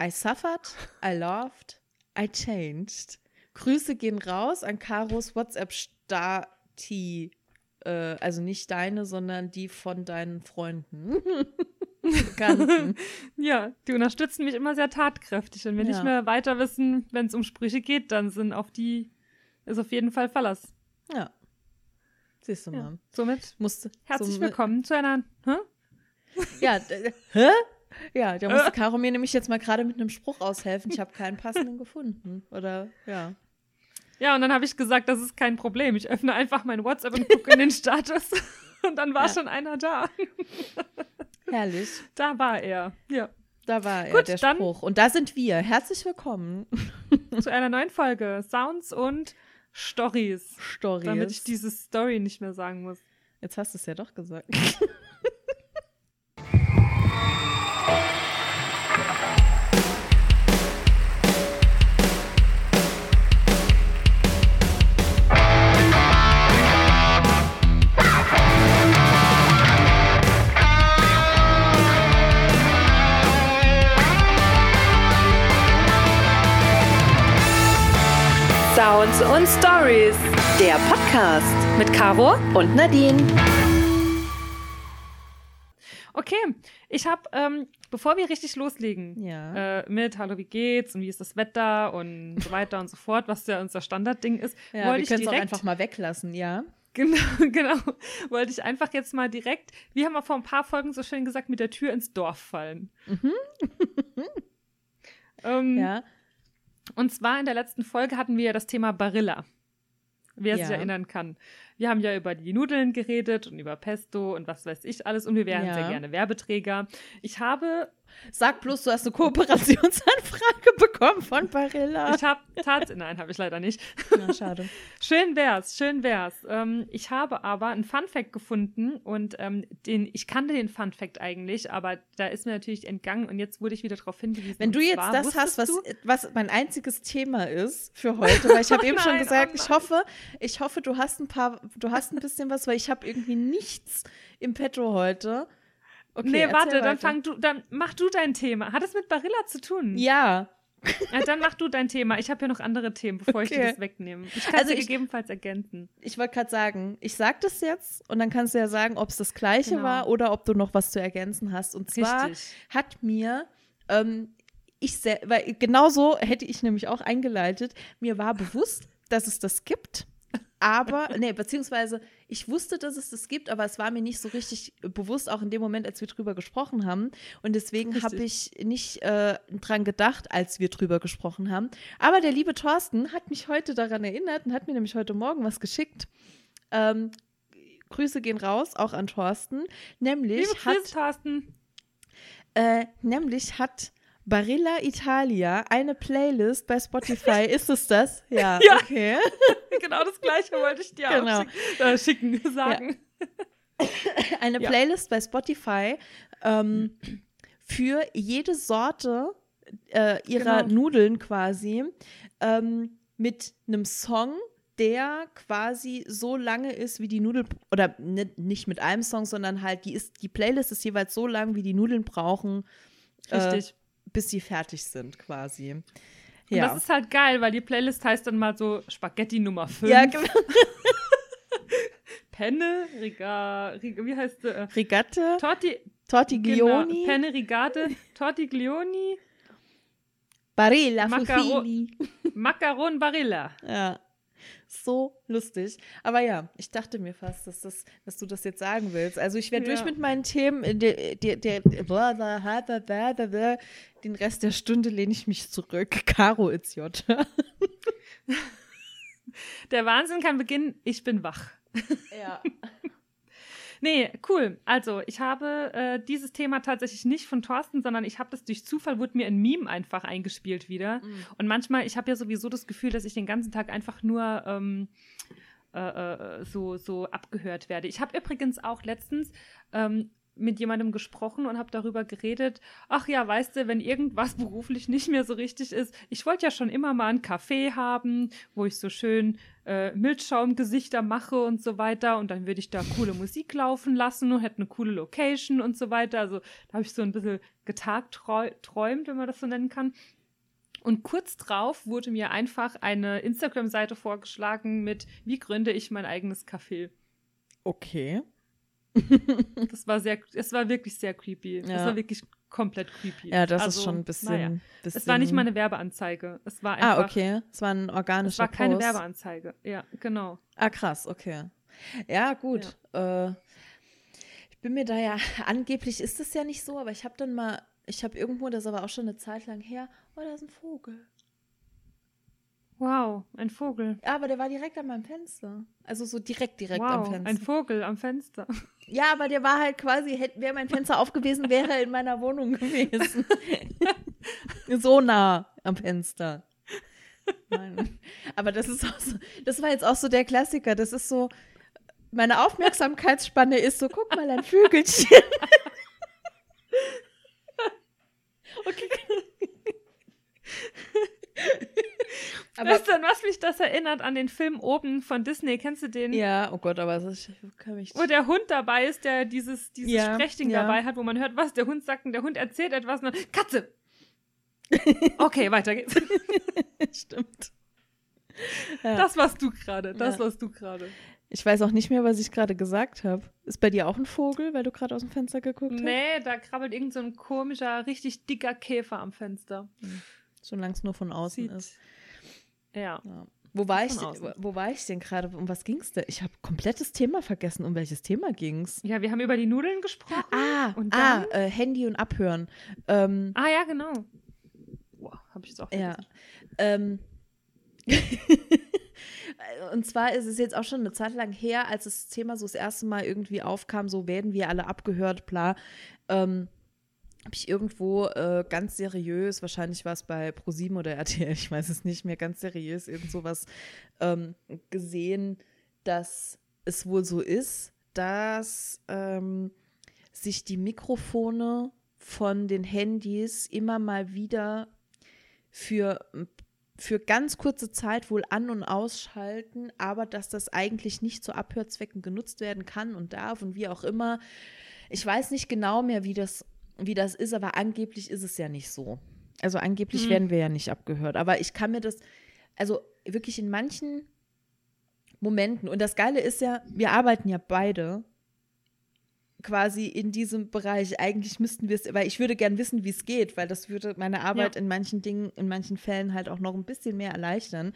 I suffered, I loved, I changed. Grüße gehen raus an Karos WhatsApp-Stati. Also nicht deine, sondern die von deinen Freunden. Bekannten. Ja, die unterstützen mich immer sehr tatkräftig. Und wenn nicht mehr weiter wissen, wenn es um Sprüche geht, dann ist auf jeden Fall Verlass. Ja. Siehst du mal. Ja. Somit herzlich willkommen zu einer. Ja, Ja, da musste Caro mir nämlich jetzt mal gerade mit einem Spruch aushelfen. Ich habe keinen passenden gefunden. Oder, ja. Ja, und dann habe ich gesagt, das ist kein Problem. Ich öffne einfach mein WhatsApp und gucke in den Status. Und dann war schon einer da. Herrlich. Da war er, ja. Da war er, der Spruch. Und da sind wir. Herzlich willkommen. Zu einer neuen Folge Sounds und Stories. Damit ich diese Story nicht mehr sagen muss. Jetzt hast du es ja doch gesagt. Sounds und Stories, der Podcast mit Caro und Nadine. Okay, ich habe, bevor wir richtig loslegen, mit Hallo, wie geht's und wie ist das Wetter und so weiter und so fort, was ja unser Standardding ist, wollte ich direkt... Wir können es auch einfach mal weglassen, ja. Genau. Wollte ich einfach jetzt mal direkt, wir haben ja vor ein paar Folgen so schön gesagt, mit der Tür ins Dorf fallen. Ja. Und zwar in der letzten Folge hatten wir ja das Thema Barilla, wer sich erinnern kann. Wir haben ja über die Nudeln geredet und über Pesto und was weiß ich alles und wir wären sehr gerne Werbeträger. Sag bloß, du hast eine Kooperationsanfrage bekommen von Barilla. Nein, habe ich leider nicht. Na, schade. Schön wär's. Ich habe aber einen Funfact gefunden und ich kannte den Funfact eigentlich, aber da ist mir natürlich entgangen und jetzt wurde ich wieder darauf hingewiesen. Wenn du jetzt das hast, was mein einziges Thema ist für heute, weil ich habe eben schon gesagt, ich hoffe, du hast ein bisschen was, weil ich habe irgendwie nichts im Petto heute. Okay, nee, warte, dann mach du dein Thema. Hat es mit Barilla zu tun? Ja. Dann mach du dein Thema. Ich habe hier noch andere Themen, bevor ich dir das wegnehme. Ich kann es gegebenenfalls ergänzen. Ich wollte gerade sagen, ich sag das jetzt und dann kannst du ja sagen, ob es das Gleiche war oder ob du noch was zu ergänzen hast. Und zwar hat mir, weil genauso hätte ich nämlich auch eingeleitet, mir war bewusst, dass es das gibt. Aber, beziehungsweise ich wusste, dass es das gibt, aber es war mir nicht so richtig bewusst, auch in dem Moment, als wir drüber gesprochen haben. Und deswegen habe ich nicht dran gedacht, als wir drüber gesprochen haben. Aber der liebe Thorsten hat mich heute daran erinnert und hat mir nämlich heute Morgen was geschickt. Grüße gehen raus, auch an Thorsten. Nämlich hat Barilla Italia eine Playlist bei Spotify. Ist es das? Ja, okay. Genau das Gleiche wollte ich dir auch sagen. Ja. Eine Playlist bei Spotify für jede Sorte ihrer Nudeln quasi mit einem Song, der quasi so lange ist, wie die Nudeln, oder nicht mit einem Song, sondern halt, die Playlist ist jeweils so lang, wie die Nudeln brauchen. Richtig. Bis sie fertig sind, quasi. Und das ist halt geil, weil die Playlist heißt dann mal so Spaghetti Nummer 5. Ja, genau. Penne, wie heißt sie? Rigatte. Tortiglioni. Genau. Penne, Rigate, Tortiglioni. Barilla, Fusilli. Macaron Barilla. Ja. So lustig. Aber ja, ich dachte mir fast, dass du das jetzt sagen willst. Also ich werde durch mit meinen Themen. Den Rest der Stunde lehne ich mich zurück. Caro ist J. Der Wahnsinn kann beginnen. Ich bin wach. Ja. Nee, cool. Also, ich habe dieses Thema tatsächlich nicht von Thorsten, sondern ich habe das durch Zufall, wurde mir ein Meme einfach eingespielt wieder. Und manchmal, ich habe ja sowieso das Gefühl, dass ich den ganzen Tag einfach nur so abgehört werde. Ich habe übrigens auch letztens mit jemandem gesprochen und habe darüber geredet, ach ja, weißt du, wenn irgendwas beruflich nicht mehr so richtig ist, ich wollte ja schon immer mal einen Café haben, wo ich so schön Milchschaumgesichter mache und so weiter und dann würde ich da coole Musik laufen lassen und hätte eine coole Location und so weiter. Also da habe ich so ein bisschen getagträumt, wenn man das so nennen kann. Und kurz drauf wurde mir einfach eine Instagram-Seite vorgeschlagen mit, wie gründe ich mein eigenes Café. Okay. Es war wirklich sehr creepy. Ja. Das war wirklich komplett creepy. Ja, das ist schon ein bisschen. Es war nicht mal eine Werbeanzeige. Es war einfach. Okay. Es war ein organischer Es war keine Post. Werbeanzeige. Ja, genau. Krass, okay. Ja, gut. Ja. Ich bin mir da ja, angeblich ist es ja nicht so, aber ich habe irgendwo, das ist aber auch schon eine Zeit lang her, da ist ein Vogel. Wow, ein Vogel. Ja, aber der war direkt an meinem Fenster. Also so direkt am Wow, Fenster. ein Vogel am Fenster. Ja, aber der war halt quasi, wäre mein Fenster aufgewesen, wäre er in meiner Wohnung gewesen. So nah am Fenster. Nein. Aber das ist auch so, das war jetzt auch so der Klassiker. Das ist so, meine Aufmerksamkeitsspanne ist so, guck mal, ein Vögelchen. Okay. Aber weißt du, an was mich das erinnert? An den Film Oben von Disney. Kennst du den? Ja, oh Gott, aber das kann mich. Wo der Hund dabei ist, der dieses Sprechding dabei hat, wo man hört, was der Hund sagt und der Hund erzählt etwas und dann, Katze! Okay, weiter geht's. Stimmt. Ja. Das warst du gerade. Ich weiß auch nicht mehr, was ich gerade gesagt habe. Ist bei dir auch ein Vogel, weil du gerade aus dem Fenster geguckt hast? Nee, da krabbelt irgend so ein komischer, richtig dicker Käfer am Fenster. Solange es nur von außen ist. Ja. Wo war ich denn gerade? Um was ging es denn? Ich habe komplettes Thema vergessen. Um welches Thema ging es? Ja, wir haben über die Nudeln gesprochen. Handy und Abhören. Ja, genau. Boah, habe ich jetzt auch vergessen. Ja. Und zwar ist es jetzt auch schon eine Zeit lang her, als das Thema so das erste Mal irgendwie aufkam, so werden wir alle abgehört, bla. Habe ich irgendwo ganz seriös, wahrscheinlich war es bei ProSieben oder RTL, ich weiß es nicht mehr, ganz seriös irgend sowas gesehen, dass es wohl so ist, dass sich die Mikrofone von den Handys immer mal wieder für ganz kurze Zeit wohl an- und ausschalten, aber dass das eigentlich nicht zu Abhörzwecken genutzt werden kann und darf und wie auch immer. Ich weiß nicht genau mehr, wie das ist, aber angeblich ist es ja nicht so. Also angeblich werden wir ja nicht abgehört. Aber ich kann mir das, also wirklich in manchen Momenten, und das Geile ist ja, wir arbeiten ja beide quasi in diesem Bereich. Eigentlich müssten wir es, weil ich würde gern wissen, wie es geht, weil das würde meine Arbeit in manchen Dingen, in manchen Fällen halt auch noch ein bisschen mehr erleichtern.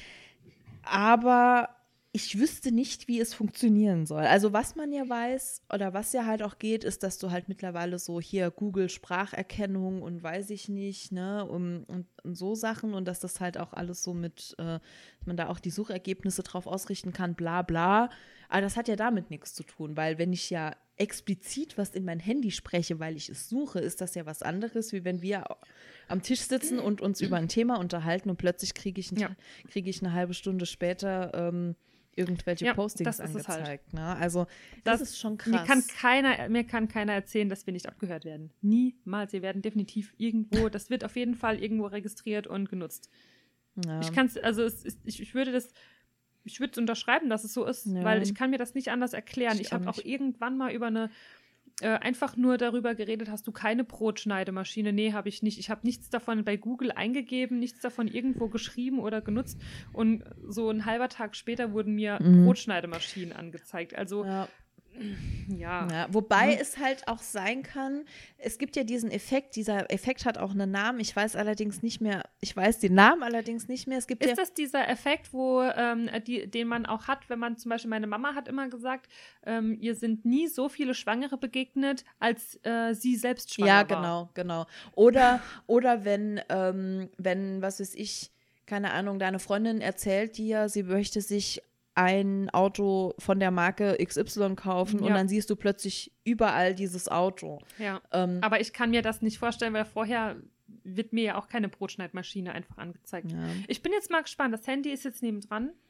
Aber ich wüsste nicht, wie es funktionieren soll. Also was man ja weiß oder was ja halt auch geht, ist, dass du halt mittlerweile so hier Google Spracherkennung und weiß ich nicht, ne, und so Sachen und dass das halt auch alles so mit, man da auch die Suchergebnisse drauf ausrichten kann, bla bla. Aber das hat ja damit nichts zu tun, weil wenn ich ja explizit was in mein Handy spreche, weil ich es suche, ist das ja was anderes, wie wenn wir am Tisch sitzen und uns über ein Thema unterhalten und plötzlich kriege ich eine halbe Stunde später irgendwelche Postings angezeigt. Halt. Ne? Also das ist schon krass. Mir kann keiner erzählen, dass wir nicht abgehört werden. Niemals. Wir werden definitiv irgendwo, das wird auf jeden Fall irgendwo registriert und genutzt. Ja. Ich würde es unterschreiben, dass es so ist, weil ich kann mir das nicht anders erklären. Ich habe auch irgendwann mal über einfach nur darüber geredet, hast du keine Brotschneidemaschine? Nee, habe ich nicht. Ich habe nichts davon bei Google eingegeben, nichts davon irgendwo geschrieben oder genutzt. Und so ein halber Tag später wurden mir Brotschneidemaschinen angezeigt. Also ja. Wobei es halt auch sein kann, es gibt ja diesen Effekt, dieser Effekt hat auch einen Namen, ich weiß den Namen allerdings nicht mehr. Ist das dieser Effekt, den man auch hat, wenn man zum Beispiel, meine Mama hat immer gesagt, ihr sind nie so viele Schwangere begegnet, als sie selbst schwanger war. Ja, genau. Oder wenn, was weiß ich, keine Ahnung, deine Freundin erzählt dir, sie möchte sich ein Auto von der Marke XY kaufen und dann siehst du plötzlich überall dieses Auto. Ja, aber ich kann mir das nicht vorstellen, weil vorher wird mir ja auch keine Brotschneidmaschine einfach angezeigt. Ja. Ich bin jetzt mal gespannt, das Handy ist jetzt nebendran.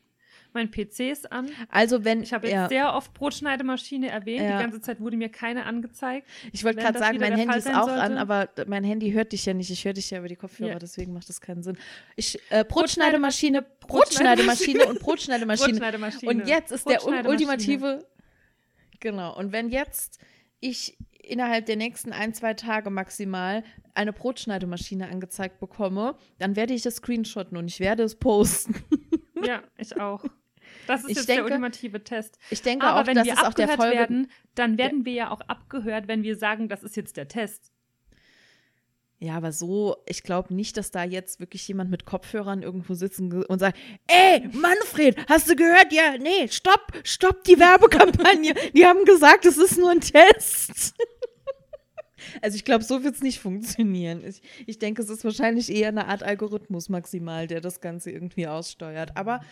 mein PC ist an. Also wenn Ich habe jetzt sehr oft Brotschneidemaschine erwähnt. Die ganze Zeit wurde mir keine angezeigt. Ich wollte gerade sagen, mein Handy ist auch an, aber mein Handy hört dich ja nicht. Ich höre dich ja über die Kopfhörer, deswegen macht das keinen Sinn. Brotschneidemaschine und Brotschneidemaschine. Und jetzt ist der ultimative, genau, und wenn jetzt ich innerhalb der nächsten 1-2 Tage maximal eine Brotschneidemaschine angezeigt bekomme, dann werde ich das screenshotten und ich werde es posten. Ja, ich auch. Das ist der ultimative Test. Ich denke aber auch, wenn das wir ist auch der abgehört Folge werden, dann werden wir ja auch abgehört, wenn wir sagen, das ist jetzt der Test. Ja, aber so, ich glaube nicht, dass da jetzt wirklich jemand mit Kopfhörern irgendwo sitzen und sagt, ey, Manfred, hast du gehört? Ja, nee, stopp die Werbekampagne. Die haben gesagt, es ist nur ein Test. Also ich glaube, so wird es nicht funktionieren. Ich denke, es ist wahrscheinlich eher eine Art Algorithmus maximal, der das Ganze irgendwie aussteuert. Aber,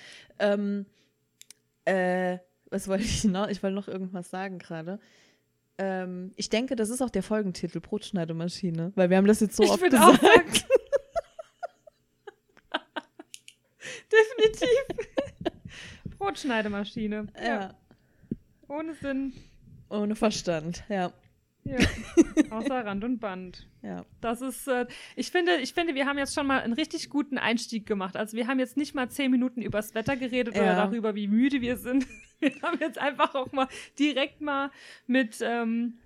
was wollte ich noch? Ich wollte noch irgendwas sagen gerade. Ich denke, das ist auch der Folgentitel, Brotschneidemaschine, weil wir haben das jetzt so oft gesagt. Auch sagen. Definitiv. Brotschneidemaschine. Ja. Ohne Sinn. Ohne Verstand, ja. Ja, außer Rand und Band. Ja. Das ist, ich finde, wir haben jetzt schon mal einen richtig guten Einstieg gemacht. Also wir haben jetzt nicht mal 10 Minuten übers Wetter geredet oder darüber, wie müde wir sind. Wir haben jetzt einfach auch mal direkt mal mit unserem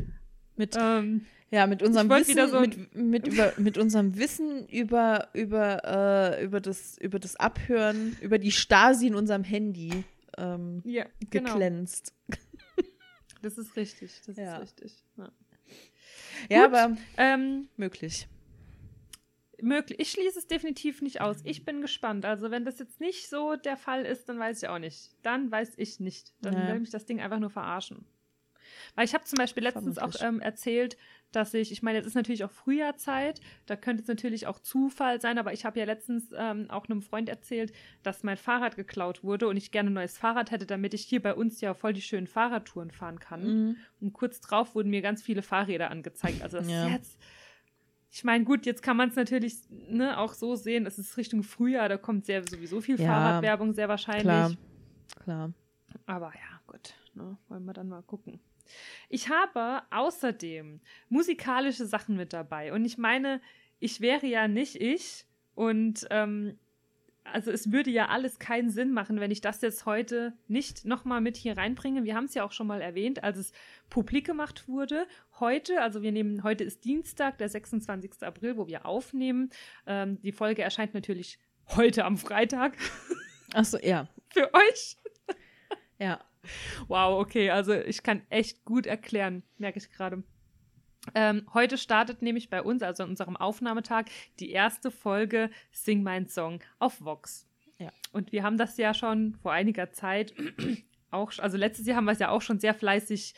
Wissen über das Abhören, über die Stasi in unserem Handy geglänzt. Das ist richtig, ist richtig. Ja, aber möglich. Ich schließe es definitiv nicht aus. Ich bin gespannt. Also wenn das jetzt nicht so der Fall ist, dann weiß ich auch nicht. Dann weiß ich nicht. Dann will mich das Ding einfach nur verarschen. Weil ich habe zum Beispiel letztens auch erzählt, dass ich meine, jetzt ist natürlich auch Frühjahrzeit, da könnte es natürlich auch Zufall sein, aber ich habe ja letztens auch einem Freund erzählt, dass mein Fahrrad geklaut wurde und ich gerne ein neues Fahrrad hätte, damit ich hier bei uns ja voll die schönen Fahrradtouren fahren kann. Mhm. Und kurz drauf wurden mir ganz viele Fahrräder angezeigt. Also das ist jetzt, ich meine, gut, jetzt kann man es natürlich auch so sehen, es ist Richtung Frühjahr, da kommt sowieso viel Fahrradwerbung, sehr wahrscheinlich. Klar. Aber ja, gut, wollen wir dann mal gucken. Ich habe außerdem musikalische Sachen mit dabei. Und ich meine, ich wäre ja nicht ich. Und also es würde ja alles keinen Sinn machen, wenn ich das jetzt heute nicht nochmal mit hier reinbringe. Wir haben es ja auch schon mal erwähnt, als es publik gemacht wurde. Heute ist Dienstag, der 26. April, wo wir aufnehmen. Die Folge erscheint natürlich heute am Freitag. Ach so, ja. Für euch. Ja. Wow, okay, also ich kann echt gut erklären, merke ich gerade. Heute startet nämlich bei uns, also an unserem Aufnahmetag, die erste Folge Sing Mein Song auf Vox. Ja. Und wir haben das ja schon vor einiger Zeit auch, also letztes Jahr haben wir es ja auch schon sehr fleißig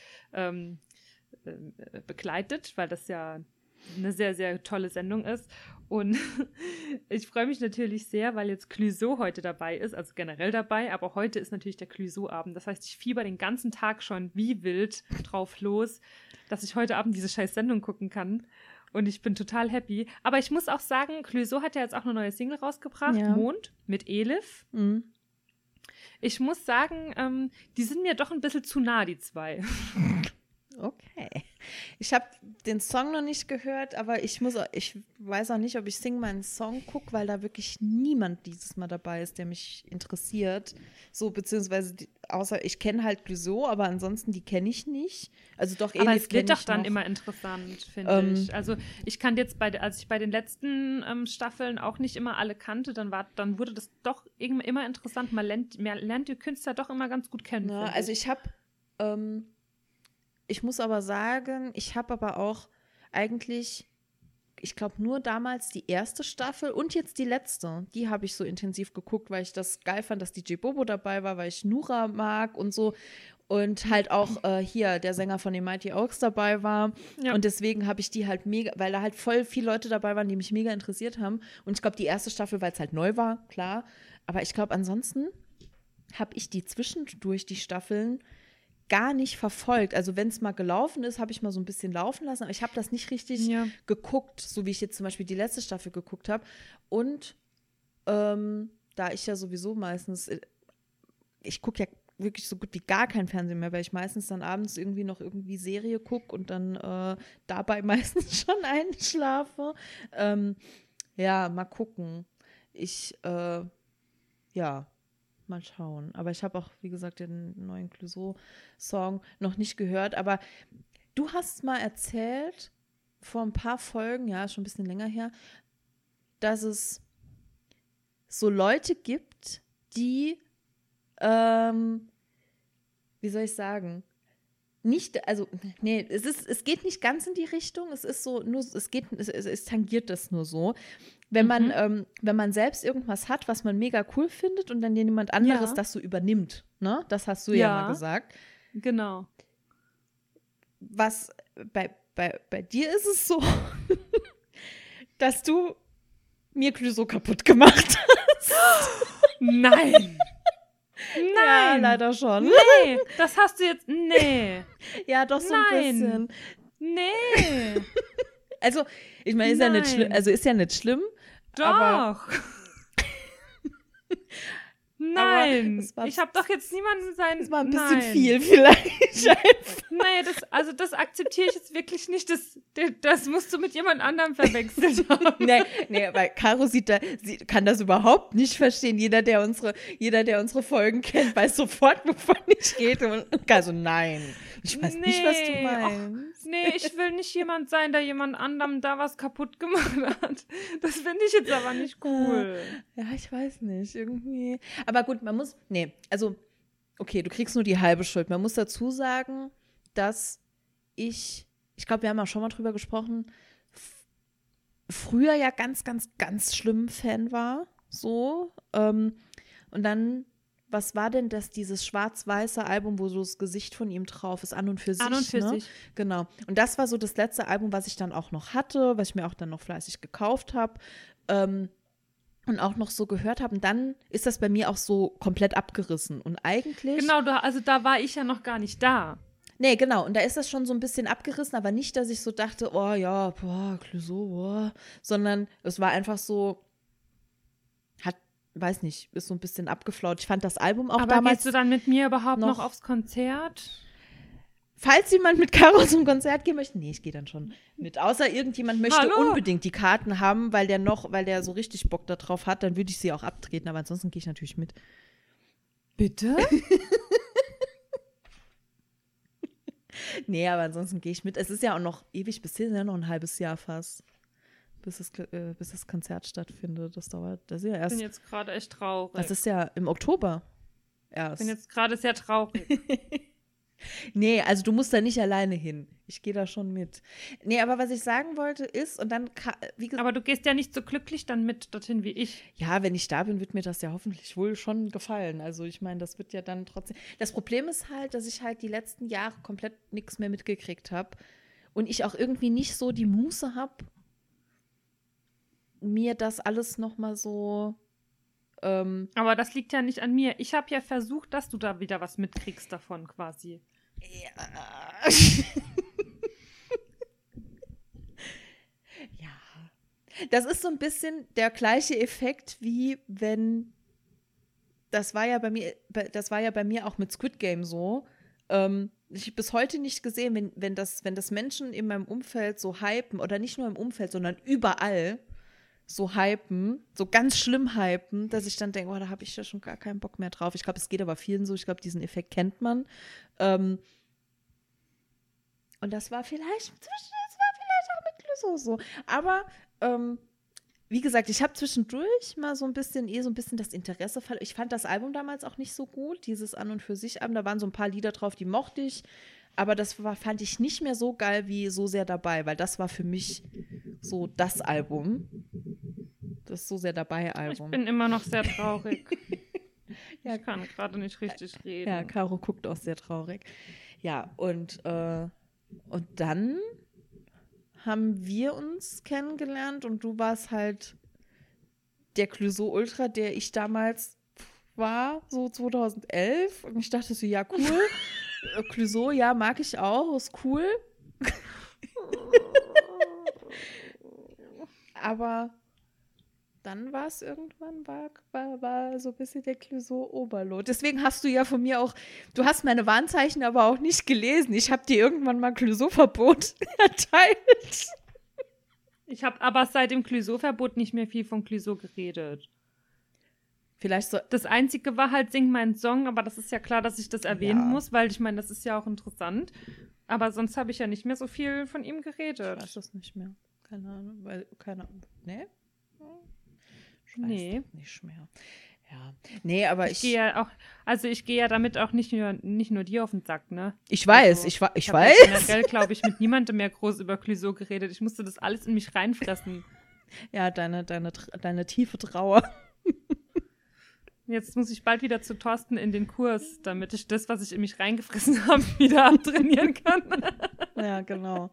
begleitet, weil das ja eine sehr, sehr tolle Sendung ist. Und ich freue mich natürlich sehr, weil jetzt Clouseau heute dabei ist, also generell dabei, aber heute ist natürlich der Clouseau-Abend. Das heißt, ich fieber den ganzen Tag schon wie wild drauf los, dass ich heute Abend diese scheiß Sendung gucken kann. Und ich bin total happy. Aber ich muss auch sagen, Clouseau hat ja jetzt auch eine neue Single rausgebracht, Mond, mit Elif. Mhm. Ich muss sagen, die sind mir doch ein bisschen zu nah, die zwei. Okay. Ich habe den Song noch nicht gehört, aber ich weiß auch nicht, ob ich Sing meinen Song gucke, weil da wirklich niemand dieses Mal dabei ist, der mich interessiert. So, beziehungsweise, außer ich kenne halt Clouseau, aber ansonsten, die kenne ich nicht. Also doch, aber es wird doch dann immer interessant, finde ich. Also ich kann jetzt, als ich bei den letzten Staffeln auch nicht immer alle kannte, dann wurde das doch immer interessant. Man lernt die Künstler doch immer ganz gut kennen. Ja, also ich habe ich muss aber sagen, ich habe aber auch eigentlich, ich glaube nur damals die erste Staffel und jetzt die letzte, die habe ich so intensiv geguckt, weil ich das geil fand, dass DJ Bobo dabei war, weil ich Nura mag und so und halt auch hier der Sänger von den Mighty Oaks dabei war und deswegen habe ich die halt mega, weil da halt voll viele Leute dabei waren, die mich mega interessiert haben und ich glaube die erste Staffel, weil es halt neu war, klar, aber ich glaube ansonsten habe ich die zwischendurch, die Staffeln, gar nicht verfolgt. Also wenn es mal gelaufen ist, habe ich mal so ein bisschen laufen lassen, aber ich habe das nicht richtig geguckt, so wie ich jetzt zum Beispiel die letzte Staffel geguckt habe. Und da ich ja sowieso meistens ich gucke ja wirklich so gut wie gar kein Fernsehen mehr, weil ich meistens dann abends irgendwie Serie gucke und dann dabei meistens schon einschlafe. Ja, mal gucken. Mal schauen. Aber ich habe auch, wie gesagt, den neuen Clouseau-Song noch nicht gehört. Aber du hast mal erzählt, vor ein paar Folgen, ja, schon ein bisschen länger her, dass es so Leute gibt, die, wie soll ich sagen, nicht, also, nee, es geht nicht ganz in die Richtung, es ist so, nur, es tangiert das nur so. Wenn man selbst irgendwas hat, was man mega cool findet und dann jemand anderes das so übernimmt, ne? Das hast du ja mal gesagt. Genau. Was bei dir ist es so, dass du mir Clouseau kaputt gemacht hast. Nein! Ja, leider schon. Nee, das hast du jetzt. Nee. Ja, doch so ein bisschen. Nee. Also, ich meine, ist ja nicht schlimm. Doch. Aber nein. Aber ich habe doch jetzt niemanden sein. Das war ein bisschen viel vielleicht. Nee, das akzeptiere ich jetzt wirklich nicht. Das musst du mit jemand anderem verwechselt haben. Nee, weil Caro kann das überhaupt nicht verstehen. Jeder, der unsere Folgen kennt, weiß sofort, wovon ich rede. Und also nein, ich weiß nicht, was du meinst. Nee, ich will nicht jemand sein, der jemand anderem da was kaputt gemacht hat. Das finde ich jetzt aber nicht cool. Ja, ich weiß nicht, irgendwie. Aber gut, okay, du kriegst nur die halbe Schuld. Man muss dazu sagen, dass ich glaube, wir haben auch schon mal drüber gesprochen, früher ja ganz, ganz, ganz schlimm Fan war, so. Und dann, was war denn dieses schwarz-weiße Album, wo so das Gesicht von ihm drauf ist, an und für sich? An und für sich. Genau. Und das war so das letzte Album, was ich dann auch noch hatte, was ich mir auch dann noch fleißig gekauft habe. Und auch noch so gehört habe. Und dann ist das bei mir auch so komplett abgerissen. Und eigentlich. Genau, da war ich ja noch gar nicht da. Nee, genau. Und da ist das schon so ein bisschen abgerissen, aber nicht, dass ich so dachte, oh ja, Clouseau, sondern es war einfach so, weiß nicht, ist so ein bisschen abgeflaut. Ich fand das Album auch aber damals. Gehst du dann mit mir überhaupt noch aufs Konzert? Falls jemand mit Caro zum Konzert gehen möchte, nee, ich gehe dann schon mit. Außer irgendjemand möchte unbedingt die Karten haben, weil der so richtig Bock darauf hat, dann würde ich sie auch abtreten, aber ansonsten gehe ich natürlich mit. Bitte? Nee, aber ansonsten gehe ich mit. Es ist ja auch noch ewig bis hin, ja noch ein halbes Jahr fast, bis das Konzert stattfindet. Das ist ja erst. Ich bin jetzt gerade echt traurig. Das ist ja im Oktober erst. Ich bin jetzt gerade sehr traurig. Nee, also du musst da nicht alleine hin. Ich gehe da schon mit. Nee, aber was ich sagen wollte ist, und dann, wie gesagt. Aber du gehst ja nicht so glücklich dann mit dorthin wie ich. Ja, wenn ich da bin, wird mir das ja hoffentlich wohl schon gefallen. Also ich meine, das wird ja dann trotzdem. Das Problem ist halt, dass ich halt die letzten Jahre komplett nichts mehr mitgekriegt habe. Und ich auch irgendwie nicht so die Muße habe, mir das alles nochmal so. Aber das liegt ja nicht an mir. Ich habe ja versucht, dass du da wieder was mitkriegst davon quasi. Ja. Ja. Das ist so ein bisschen der gleiche Effekt, wie wenn, das war ja bei mir auch mit Squid Game so. Ich habe bis heute nicht gesehen, wenn das Menschen in meinem Umfeld so hypen, oder nicht nur im Umfeld, sondern überall so hypen, so ganz schlimm hypen, dass ich dann denke, oh, da habe ich ja schon gar keinen Bock mehr drauf. Ich glaube, es geht aber vielen so. Ich glaube, diesen Effekt kennt man. Und das war vielleicht auch mit Clouseau so. Aber wie gesagt, ich habe zwischendurch mal so ein bisschen das Interesse verloren. Ich fand das Album damals auch nicht so gut, dieses An- und für sich Album. Da waren so ein paar Lieder drauf, die mochte ich. Aber fand ich nicht mehr so geil wie So sehr dabei, weil das war für mich so das Album. Das So sehr dabei Album. Ich bin immer noch sehr traurig. Ja, ich kann gerade nicht richtig reden. Ja, Caro guckt auch sehr traurig. Ja, und dann haben wir uns kennengelernt und du warst halt der Clouseau Ultra, der ich damals war, so 2011. Und ich dachte so, ja, cool. Clouseau, ja, mag ich auch, ist cool. Aber dann war es irgendwann, war so ein bisschen der Clouseau-Oberlot. Deswegen hast du ja von mir auch, du hast meine Warnzeichen aber auch nicht gelesen. Ich habe dir irgendwann mal Clouseau-Verbot erteilt. Ich habe aber seit dem Clouseau-Verbot nicht mehr viel von Clouseau geredet. Vielleicht so. Das Einzige war halt Sing meinen Song, aber das ist ja klar, dass ich das erwähnen muss, weil ich meine, das ist ja auch interessant. Aber sonst habe ich ja nicht mehr so viel von ihm geredet. Ich weiß das nicht mehr. Keine Ahnung, nee? Ich weiß Nee. das nicht mehr. Ja. Nee, aber ich gehe ja damit auch nicht nur dir auf den Sack, ne? Ich weiß, also, ich hab weiß. Ja generell, glaube ich, mit niemandem mehr groß über Clouseau geredet. Ich musste das alles in mich reinfressen. Ja, deine tiefe Trauer. Jetzt muss ich bald wieder zu Thorsten in den Kurs, damit ich das, was ich in mich reingefressen habe, wieder abtrainieren kann. Ja, genau.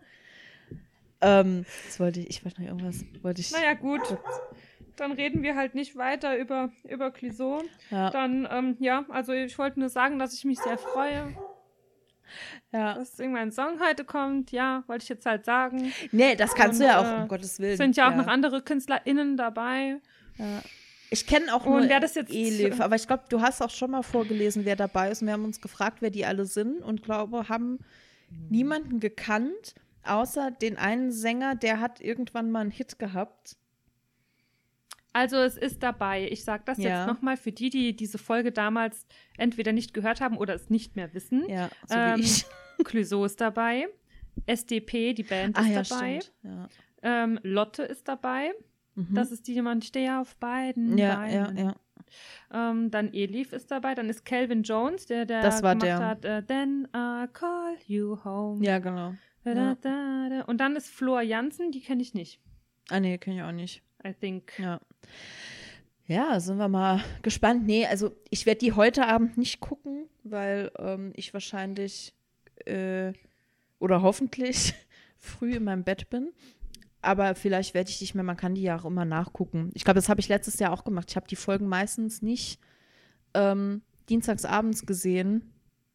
Naja, gut. Dann reden wir halt nicht weiter über Clouseau. Ja. Dann, also ich wollte nur sagen, dass ich mich sehr freue, dass irgendwann ein Song heute kommt. Ja, wollte ich jetzt halt sagen. Nee, das kannst du ja auch, um Gottes Willen. Es sind ja auch noch andere KünstlerInnen dabei. Ja. Ich kenne auch nur Elif, aber ich glaube, du hast auch schon mal vorgelesen, wer dabei ist. Und wir haben uns gefragt, wer die alle sind und glaube, haben niemanden gekannt, außer den einen Sänger, der hat irgendwann mal einen Hit gehabt. Also es ist dabei. Ich sage das jetzt nochmal für die diese Folge damals entweder nicht gehört haben oder es nicht mehr wissen. Ja, so wie ich. Clouseau ist dabei. SDP, die Band, ist dabei. Ja. Lotte ist dabei. Das ist die, man steht auf beiden Beinen. Ja. Dann Elif ist dabei. Dann ist Calvin Jones, der das war gemacht hat Then I Call You Home. Ja, genau. Da. Und dann ist Flor Jansen, die kenne ich nicht. Ah, nee, kenne ich auch nicht. I think. Ja, sind wir mal gespannt. Nee, also ich werde die heute Abend nicht gucken, weil ich wahrscheinlich oder hoffentlich früh in meinem Bett bin. Aber vielleicht werde ich nicht mehr, man kann die ja auch immer nachgucken. Ich glaube, das habe ich letztes Jahr auch gemacht. Ich habe die Folgen meistens nicht dienstagsabends gesehen,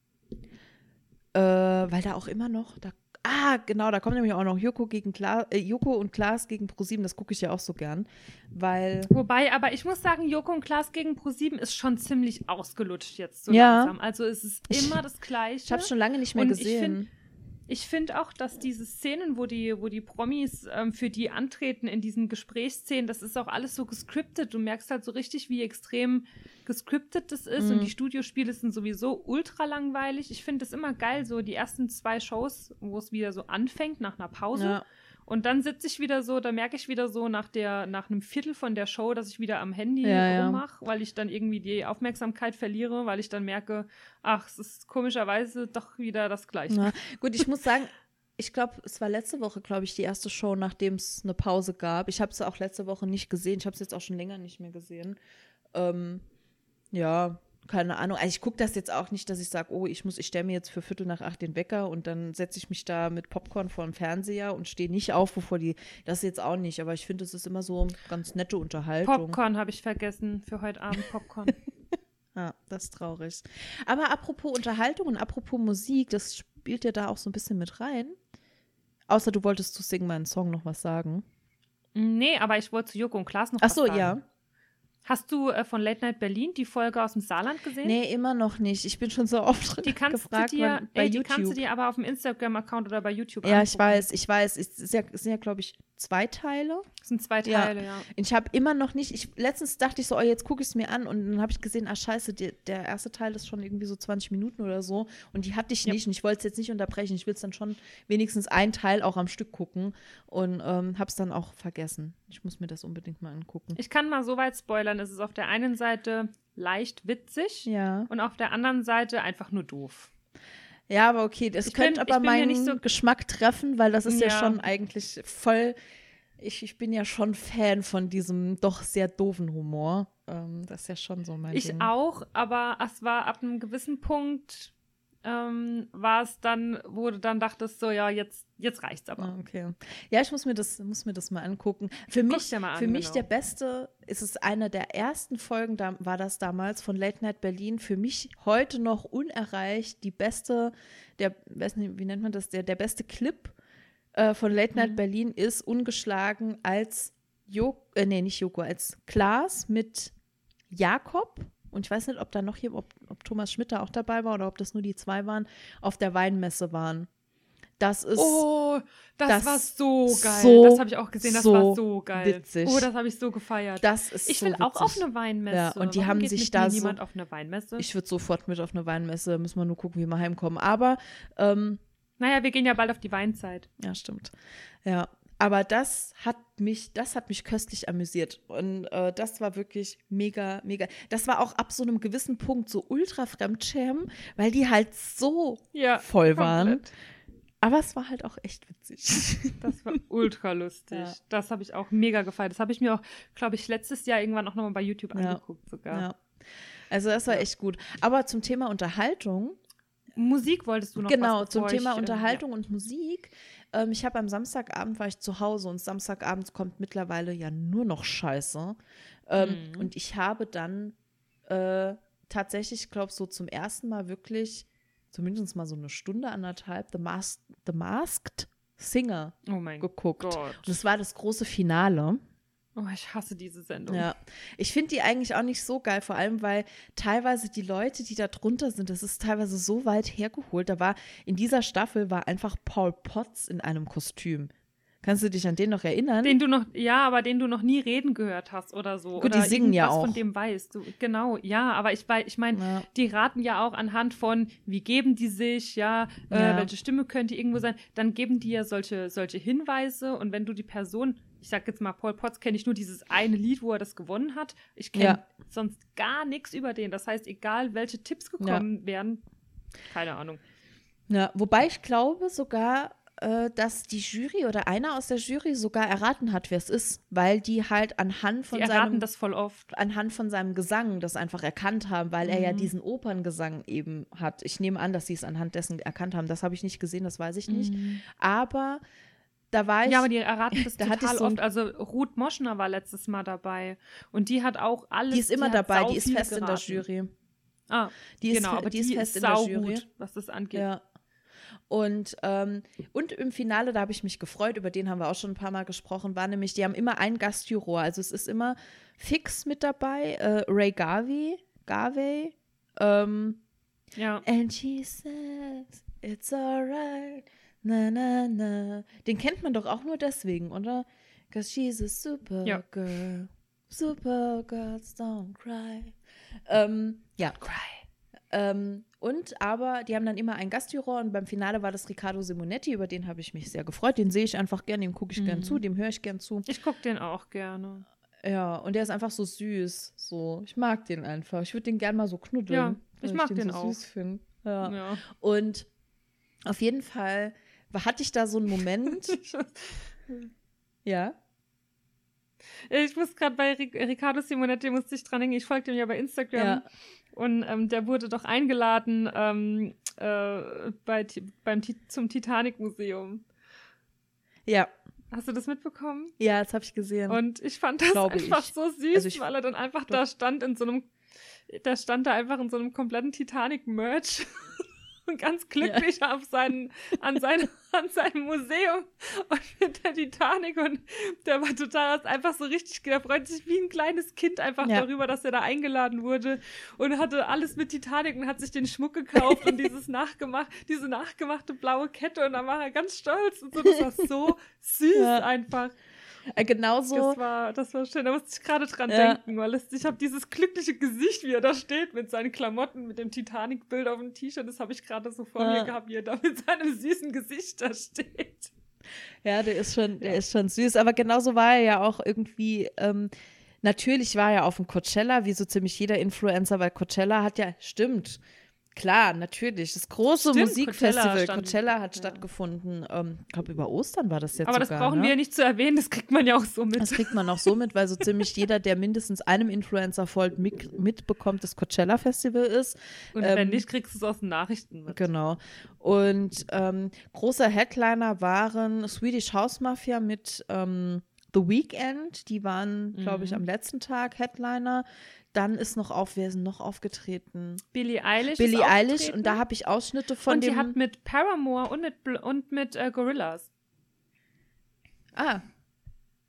weil da auch immer noch, genau, da kommt nämlich auch noch Joko und Klaas gegen ProSieben, das gucke ich ja auch so gern, weil… Wobei, aber ich muss sagen, Joko und Klaas gegen ProSieben ist schon ziemlich ausgelutscht jetzt so langsam. Also es ist immer das Gleiche. Ich habe es schon lange nicht mehr gesehen. Ich finde auch, dass diese Szenen, wo die Promis für die antreten in diesen Gesprächsszenen, das ist auch alles so gescriptet. Du merkst halt so richtig, wie extrem gescriptet das ist. Und die Studiospiele sind sowieso ultra langweilig. Ich finde es immer geil, so die ersten 2 Shows, wo es wieder so anfängt nach einer Pause. Ja. Und dann sitze ich wieder so, da merke ich wieder so nach einem Viertel von der Show, dass ich wieder am Handy rummache, weil ich dann irgendwie die Aufmerksamkeit verliere, weil ich dann merke, es ist komischerweise doch wieder das Gleiche. Ja. Gut, ich muss sagen, ich glaube, es war letzte Woche, die erste Show, nachdem es eine Pause gab. Ich habe es auch letzte Woche nicht gesehen. Ich habe es jetzt auch schon länger nicht mehr gesehen. Ja, keine Ahnung. Also ich gucke das jetzt auch nicht, dass ich sage, ich stelle mir jetzt für 7:45 den Wecker und dann setze ich mich da mit Popcorn vor dem Fernseher und stehe nicht auf, das jetzt auch nicht. Aber ich finde, es ist immer so ganz nette Unterhaltung. Popcorn habe ich vergessen für heute Abend, Popcorn. Ja, das ist traurig. Aber apropos Unterhaltung und apropos Musik, das spielt ja da auch so ein bisschen mit rein. Außer du wolltest zu Sing meinen Song noch was sagen. Nee, aber ich wollte zu Joko und Klaas noch was sagen. Ach so, ja. Hast du von Late Night Berlin die Folge aus dem Saarland gesehen? Nee, immer noch nicht. Ich bin schon so oft gefragt bei YouTube. Die kannst du dir aber auf dem Instagram-Account oder bei YouTube angucken. Ja, ich weiß. Es sind ja, glaube ich, 2 Teile. Es sind 2 Teile, ja. Ich habe immer noch nicht, letztens dachte ich so, jetzt gucke ich es mir an und dann habe ich gesehen, scheiße, der erste Teil ist schon irgendwie so 20 Minuten oder so und die hatte ich nicht und ich wollte es jetzt nicht unterbrechen. Ich will es dann schon wenigstens einen Teil auch am Stück gucken und habe es dann auch vergessen. Ich muss mir das unbedingt mal angucken. Ich kann mal so weit spoilern, es ist auf der einen Seite leicht witzig und auf der anderen Seite einfach nur doof. Ja, aber okay, das könnte aber meinen Geschmack treffen, weil das ist ja schon eigentlich voll, ich bin ja schon Fan von diesem doch sehr doofen Humor. Das ist ja schon so mein Ding. Ich auch, aber es war ab einem gewissen Punkt, war es dann, wo du dann dachtest, so ja, jetzt reicht's aber. Okay. Ja, ich muss mir das mal angucken. Für mich der beste, ist es eine der ersten Folgen, war das damals von Late Night Berlin, für mich heute noch unerreicht, die beste, wie nennt man das, der beste Clip von Late Night Berlin ist ungeschlagen, als nicht Joko, als Klaas mit Jakob. Und ich weiß nicht, ob da noch ob Thomas Schmidt da auch dabei war oder ob das nur die 2 waren, auf der Weinmesse waren. Das ist. Oh, das war so geil. So, das habe ich auch gesehen, das so war so geil. Witzig. Oh, das habe ich so gefeiert. Das ist ich so will witzig. auch auf eine Weinmesse. Ja, und die Warum haben geht sich mit da mir so. niemand auf eine Weinmesse? Ich würde sofort mit auf eine Weinmesse, müssen wir nur gucken, wie wir heimkommen. Aber, naja, wir gehen ja bald auf die Weinzeit. ja, stimmt. Ja, aber das hat mich köstlich amüsiert. Und das war wirklich mega, mega. Das war auch ab so einem gewissen Punkt so ultra Fremdschämen, weil die halt so voll waren. Komplett. Aber es war halt auch echt witzig. Das war ultra lustig. Ja. Das habe ich auch mega gefeiert. Das habe ich mir auch, glaube ich, letztes Jahr irgendwann auch nochmal bei YouTube angeguckt sogar. Ja. Also das war echt gut. Aber zum Thema Unterhaltung. Musik wolltest du noch Genau, was, zum Thema Unterhaltung und Musik. Ich habe am Samstagabend, war ich zu Hause und Samstagabends kommt mittlerweile ja nur noch Scheiße. Und ich habe dann tatsächlich, ich glaube, so zum ersten Mal wirklich zumindest mal so eine Stunde, 1,5 The Masked Singer geguckt. Gott. Und es war das große Finale. Oh, ich hasse diese Sendung. Ja, ich finde die eigentlich auch nicht so geil, vor allem, weil teilweise die Leute, die da drunter sind, das ist teilweise so weit hergeholt. In dieser Staffel war einfach Paul Potts in einem Kostüm. Kannst du dich an den noch erinnern? Aber den du noch nie reden gehört hast oder so. Gut, oder die singen ja auch. von dem weißt. Genau, ja, aber ich meine, die raten ja auch anhand von, wie geben die sich, welche Stimme könnte irgendwo sein. Dann geben die ja solche Hinweise und wenn du die Person, ich sag jetzt mal, Paul Potts kenne ich nur dieses eine Lied, wo er das gewonnen hat. Ich kenne sonst gar nichts über den. Das heißt, egal welche Tipps gekommen wären, keine Ahnung. Ja, wobei ich glaube sogar, dass die Jury oder einer aus der Jury sogar erraten hat, wer es ist, weil die halt anhand von seinem Gesang das einfach erkannt haben, weil er ja diesen Operngesang eben hat. Ich nehme an, dass sie es anhand dessen erkannt haben. Das habe ich nicht gesehen, das weiß ich nicht. Aber da war ich. Ja, aber die erraten das total oft. Also Ruth Moschner war letztes Mal dabei und die hat auch alles. Die ist immer dabei, die ist fest in der Jury. Ah, die ist fest in der Jury, was das angeht. Ja. Und im Finale, da habe ich mich gefreut, über den haben wir auch schon ein paar Mal gesprochen, war nämlich, die haben immer einen Gastjuror, also es ist immer fix mit dabei, Ray Garvey, and she says, it's alright, na na na. Den kennt man doch auch nur deswegen, oder? 'Cause she's a super girl, super girls don't cry. Aber die haben dann immer einen Gastjuror und beim Finale war das Riccardo Simonetti, über den habe ich mich sehr gefreut. Den sehe ich einfach gern, dem gucke ich gern zu, dem höre ich gern zu. Ich gucke den auch gerne. Ja, und der ist einfach so süß. So, ich mag den einfach. Ich würde den gern mal so knuddeln. Ja, ich mag den so auch. Süß finde. Ja. Und auf jeden Fall hatte ich da so einen Moment. Ja. Ich muss gerade bei Riccardo Simonetti musste ich dran denken. Ich folge dem ja bei Instagram. Ja. Und der wurde doch eingeladen zum Titanic-Museum. Ja. Hast du das mitbekommen? Ja, das habe ich gesehen. Und ich fand das einfach so süß, also weil er dann einfach da stand in so einem kompletten Titanic-Merch und ganz glücklich an seinem Museum und mit der Titanic und der war total einfach so richtig, der freut sich wie ein kleines Kind einfach darüber, dass er da eingeladen wurde und hatte alles mit Titanic und hat sich den Schmuck gekauft und diese nachgemachte blaue Kette und dann war er ganz stolz und so, das war so süß einfach. Genauso. Das war schön, da musste ich gerade dran denken, weil ich habe dieses glückliche Gesicht, wie er da steht mit seinen Klamotten, mit dem Titanic-Bild auf dem T-Shirt, das habe ich gerade so vor mir gehabt, wie er da mit seinem süßen Gesicht da steht. Ja, der ist schon süß, aber genauso war er ja auch irgendwie, natürlich war er auf dem Coachella, wie so ziemlich jeder Influencer, weil Coachella hat stimmt, klar, natürlich. Das große Musikfestival Coachella hat stattgefunden. Ich glaube, über Ostern war das jetzt aber sogar. Aber das brauchen wir ja nicht zu erwähnen, das kriegt man ja auch so mit. Das kriegt man auch so mit, weil so ziemlich jeder, der mindestens einem Influencer folgt, mitbekommt, dass Coachella Festival ist. Und wenn nicht, kriegst du es aus den Nachrichten mit. Genau. Und großer Headliner waren Swedish House Mafia mit The Weeknd. Die waren, glaube ich, am letzten Tag Headliner. Dann ist wer ist noch aufgetreten? Billie Eilish und da habe ich Ausschnitte von und die hat mit Paramore und mit Gorillaz. Ah.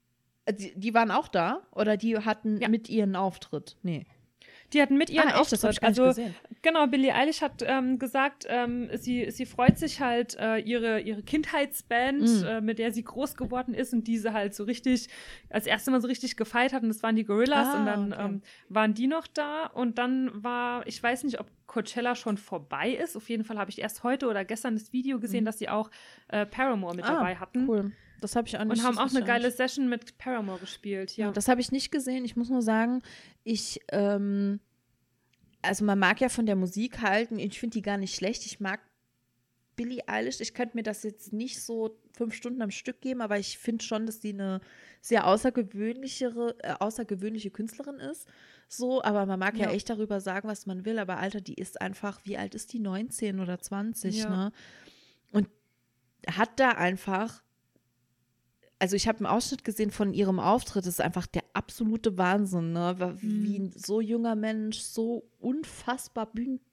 Die waren auch da? Oder die hatten mit ihren Auftritt? Nee. Die hatten mit ihren Auftritt. Das hab ich gar nicht gesehen. Genau, Billie Eilish hat gesagt, sie freut sich halt, ihre Kindheitsband, mit der sie groß geworden ist und diese halt so richtig, als erste Mal so richtig gefeiert hat. Und das waren die Gorillas. Und dann waren die noch da. Und dann ich weiß nicht, ob Coachella schon vorbei ist. Auf jeden Fall habe ich erst heute oder gestern das Video gesehen, dass sie auch Paramore mit dabei hatten. Cool. Das habe ich auch nicht. Und haben auch eine geile Session mit Paramore gespielt. Ja, das habe ich nicht gesehen. Ich muss nur sagen, also man mag ja von der Musik halten. Ich finde die gar nicht schlecht. Ich mag Billie Eilish. Ich könnte mir das jetzt nicht so 5 Stunden am Stück geben, aber ich finde schon, dass die eine sehr außergewöhnliche Künstlerin ist. So, aber man mag ja echt darüber sagen, was man will. Aber Alter, die ist einfach, wie alt ist die? 19 oder 20, ne? Und hat da einfach, also ich habe einen Ausschnitt gesehen von ihrem Auftritt, das ist einfach der absolute Wahnsinn, ne? Wie ein so junger Mensch so unfassbar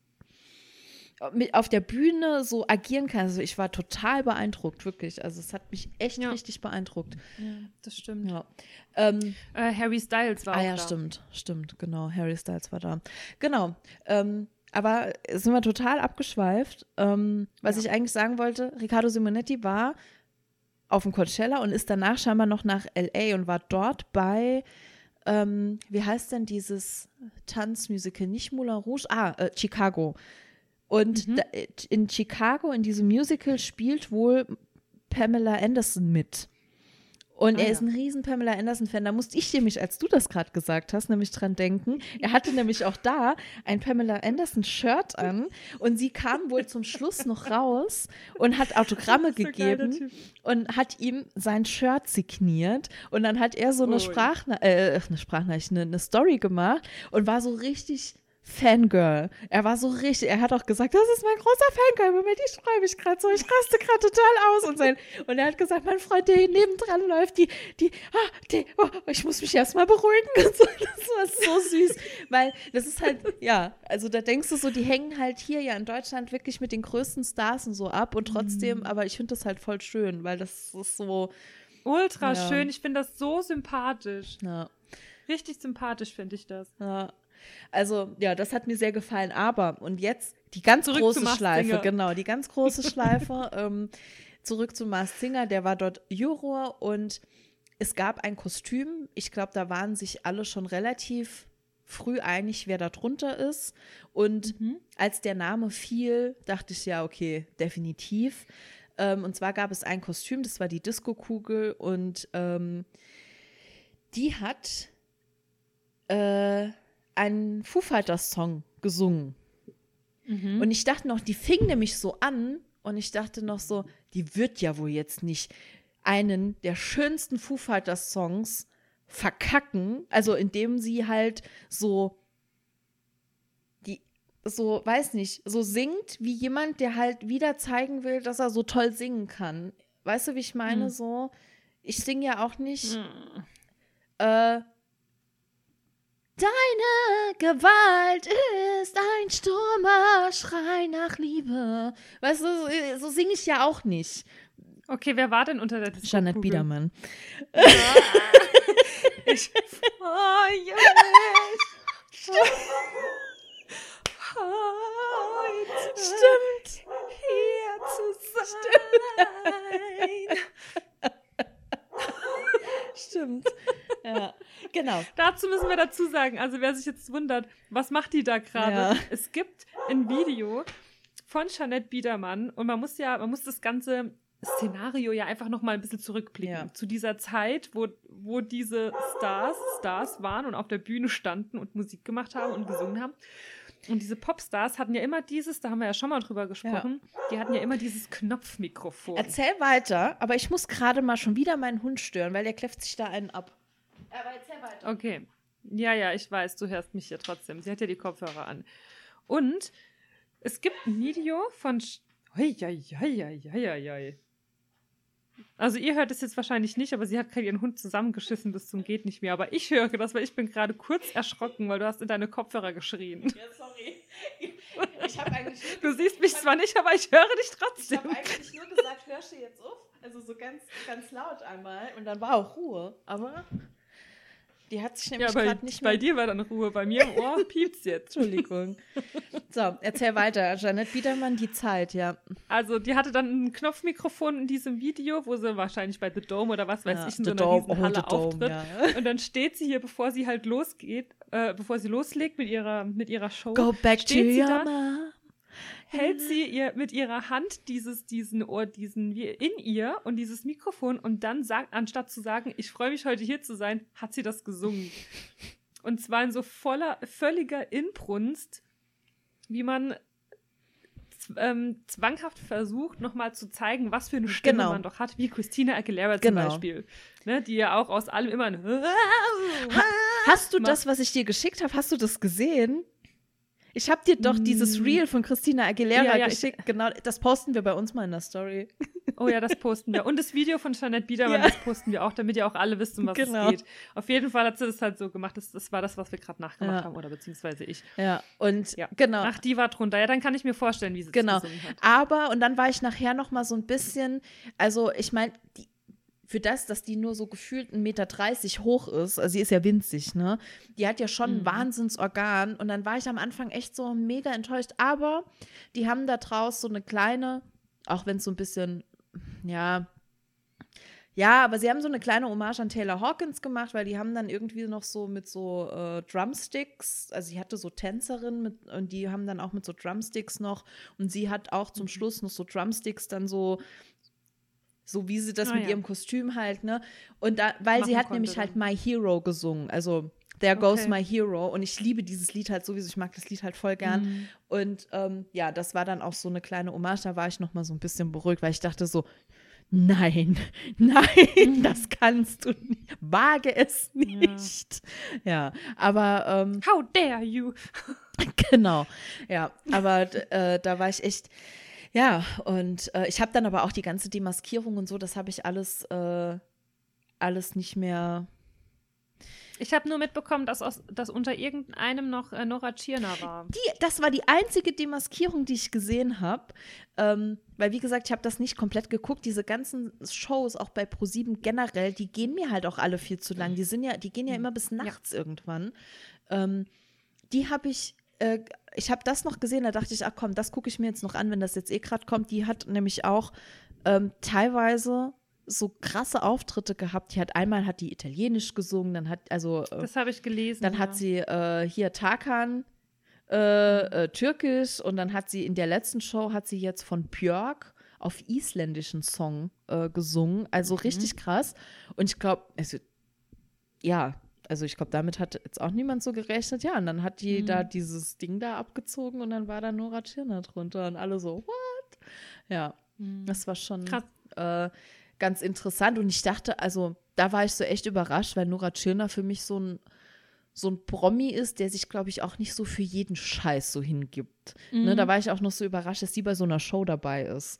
auf der Bühne so agieren kann. Also ich war total beeindruckt, wirklich. Also es hat mich echt richtig beeindruckt. Ja, das stimmt. Ja. Harry Styles war auch da. Ja, stimmt, genau. Harry Styles war da. Genau. Aber sind wir total abgeschweift. Was ich eigentlich sagen wollte, Riccardo Simonetti war auf dem Coachella und ist danach scheinbar noch nach L.A. und war dort bei, wie heißt denn dieses Tanzmusical? Nicht Moulin Rouge? Chicago. Und in Chicago, in diesem Musical, spielt wohl Pamela Anderson mit. Und er ist ein riesen Pamela Anderson-Fan. Da musste ich nämlich, als du das gerade gesagt hast, nämlich dran denken. Er hatte nämlich auch da ein Pamela Anderson-Shirt an und sie kam wohl zum Schluss noch raus und hat Autogramme gegeben und hat ihm sein Shirt signiert. Und dann hat er so eine Sprachnachricht, eine Story gemacht und war so richtig Fangirl. Er war so richtig, er hat auch gesagt, das ist mein großer Fangirl-Moment, ich freue mich gerade so, ich raste gerade total aus und er hat gesagt, mein Freund, der hier nebendran läuft, ich muss mich erstmal beruhigen und so. Das war so süß, weil das ist halt, also da denkst du so, die hängen halt hier in Deutschland wirklich mit den größten Stars und so ab und trotzdem, aber ich finde das halt voll schön, weil das ist so ultra schön, ich finde das so sympathisch. Ja. Richtig sympathisch finde ich das. Ja. Also, das hat mir sehr gefallen, aber, und jetzt die ganz große Schleife, die ganz große Schleife, zurück zu Masked Singer, der war dort Juror und es gab ein Kostüm, ich glaube, da waren sich alle schon relativ früh einig, wer da drunter ist und als der Name fiel, dachte ich, okay, definitiv, und zwar gab es ein Kostüm, das war die Disco-Kugel und die hat einen Foo Fighters Song gesungen. Und ich dachte noch, die fing nämlich so an und ich dachte noch so, die wird ja wohl jetzt nicht einen der schönsten Foo Fighters Songs verkacken, also indem sie halt so weiß nicht, so singt wie jemand, der halt wieder zeigen will, dass er so toll singen kann. Weißt du, wie ich meine? So, ich singe ja auch nicht Deine Gewalt ist ein Sturmerschrei nach Liebe. Weißt du, so singe ich ja auch nicht. Okay, wer war denn unter der Disco-Kugel? Jeanette Biedermann. Ich freue mich. Stimmt. Hier zu sein. Stimmt. Ja, genau. Dazu müssen wir dazu sagen, also wer sich jetzt wundert, was macht die da gerade? Ja. Es gibt ein Video von Jeanette Biedermann und man muss das ganze Szenario ja einfach noch mal ein bisschen zurückblicken. Zu dieser Zeit, wo diese Stars waren und auf der Bühne standen und Musik gemacht haben und gesungen haben. Und diese Popstars hatten ja immer da haben wir ja schon mal drüber gesprochen, die hatten ja immer dieses Knopfmikrofon. Erzähl weiter, aber ich muss gerade mal schon wieder meinen Hund stören, weil der kläfft sich da einen ab. Aber erzähl weiter. Okay. Ja, ich weiß, du hörst mich ja trotzdem. Sie hat ja die Kopfhörer an. Und es gibt ein Video von Also ihr hört es jetzt wahrscheinlich nicht, aber sie hat gerade ihren Hund zusammengeschissen bis zum geht nicht mehr. Aber ich höre das, weil ich bin gerade kurz erschrocken, weil du hast in deine Kopfhörer geschrien. Ja, sorry. Ich habe eigentlich du siehst mich zwar nicht, aber ich höre dich trotzdem. Ich habe eigentlich nur gesagt, hörst du jetzt auf? Also so ganz, ganz laut einmal und dann war auch Ruhe. Aber die hat sich nämlich gerade nicht mehr... Bei dir war dann Ruhe, bei mir im Ohr piept's jetzt. Entschuldigung. So, erzähl weiter. Jeanette Biedermann, die Zeit, ja. Also die hatte dann ein Knopfmikrofon in diesem Video, wo sie wahrscheinlich bei The Dome oder was weiß ich in so einer Riesenhalle auftritt. Ja. Und dann steht sie hier, bevor sie halt loslegt mit ihrer Show. Go back to your mom. Hält sie ihr mit ihrer Hand diesen in ihr und dieses Mikrofon und dann sagt, anstatt zu sagen, ich freue mich heute hier zu sein, hat sie das gesungen. Und zwar in so völliger Inbrunst, wie man zwanghaft versucht, nochmal zu zeigen, was für eine Stimme man doch hat, wie Christina Aguilera zum Beispiel. Ne, die ja auch aus allem immer Hast du das, was ich dir geschickt habe, hast du das gesehen? Ich habe dir doch dieses Reel von Christina Aguilera geschickt. Genau, das posten wir bei uns mal in der Story. Oh ja, das posten wir. Und das Video von Jeanette Biedermann, das posten wir auch, damit ihr auch alle wisst, um was es geht. Auf jeden Fall hat sie das halt so gemacht. Das war das, was wir gerade nachgemacht haben, oder beziehungsweise ich. Ja, und genau. Ach, die war drunter. Ja, dann kann ich mir vorstellen, wie sie das gesungen hat. Aber, und dann war ich nachher noch mal so ein bisschen, also ich meine, für das, dass die nur so gefühlt 1,30 Meter hoch ist, also sie ist ja winzig, ne? Die hat ja schon ein Wahnsinnsorgan und dann war ich am Anfang echt so mega enttäuscht, aber die haben da draus so eine kleine, auch wenn es so ein bisschen, ja, aber sie haben so eine kleine Hommage an Taylor Hawkins gemacht, weil die haben dann irgendwie noch so mit so Drumsticks, also sie hatte so Tänzerinnen und die haben dann auch mit so Drumsticks noch und sie hat auch zum Schluss noch so Drumsticks dann so wie sie das mit ihrem Kostüm halt, ne? Und weil sie hat nämlich halt My Hero gesungen, also There Goes My Hero und ich liebe dieses Lied halt sowieso, ich mag das Lied halt voll gern und das war dann auch so eine kleine Hommage, da war ich noch mal so ein bisschen beruhigt, weil ich dachte so, nein, das kannst du nicht, wage es nicht. Ja, aber How dare you? Genau, ja, aber da war ich echt. Ja, und ich habe dann aber auch die ganze Demaskierung und so, das habe ich alles nicht mehr. Ich habe nur mitbekommen, dass unter irgendeinem noch Nora Tschirner war. Das war die einzige Demaskierung, die ich gesehen habe. Weil, wie gesagt, ich habe das nicht komplett geguckt. Diese ganzen Shows, auch bei ProSieben generell, die gehen mir halt auch alle viel zu lang. Die gehen ja immer bis nachts irgendwann. Die habe ich habe das noch gesehen, da dachte ich, ach komm, das gucke ich mir jetzt noch an, wenn das jetzt gerade kommt. Die hat nämlich auch teilweise so krasse Auftritte gehabt. Einmal hat die Italienisch gesungen, dann das habe ich gelesen. Dann hat sie hier Tarkan Türkisch und dann hat sie in der letzten Show hat sie jetzt von Björk auf isländischen Song gesungen. Also richtig krass. Und ich glaube, ich glaube, damit hat jetzt auch niemand so gerechnet. Ja, und dann hat die da dieses Ding da abgezogen und dann war da Nora Tschirner drunter und alle so, what? Ja, das war schon ganz interessant. Und ich dachte, also da war ich so echt überrascht, weil Nora Tschirner für mich so ein Promi ist, der sich, glaube ich, auch nicht so für jeden Scheiß so hingibt. Ne, da war ich auch noch so überrascht, dass sie bei so einer Show dabei ist.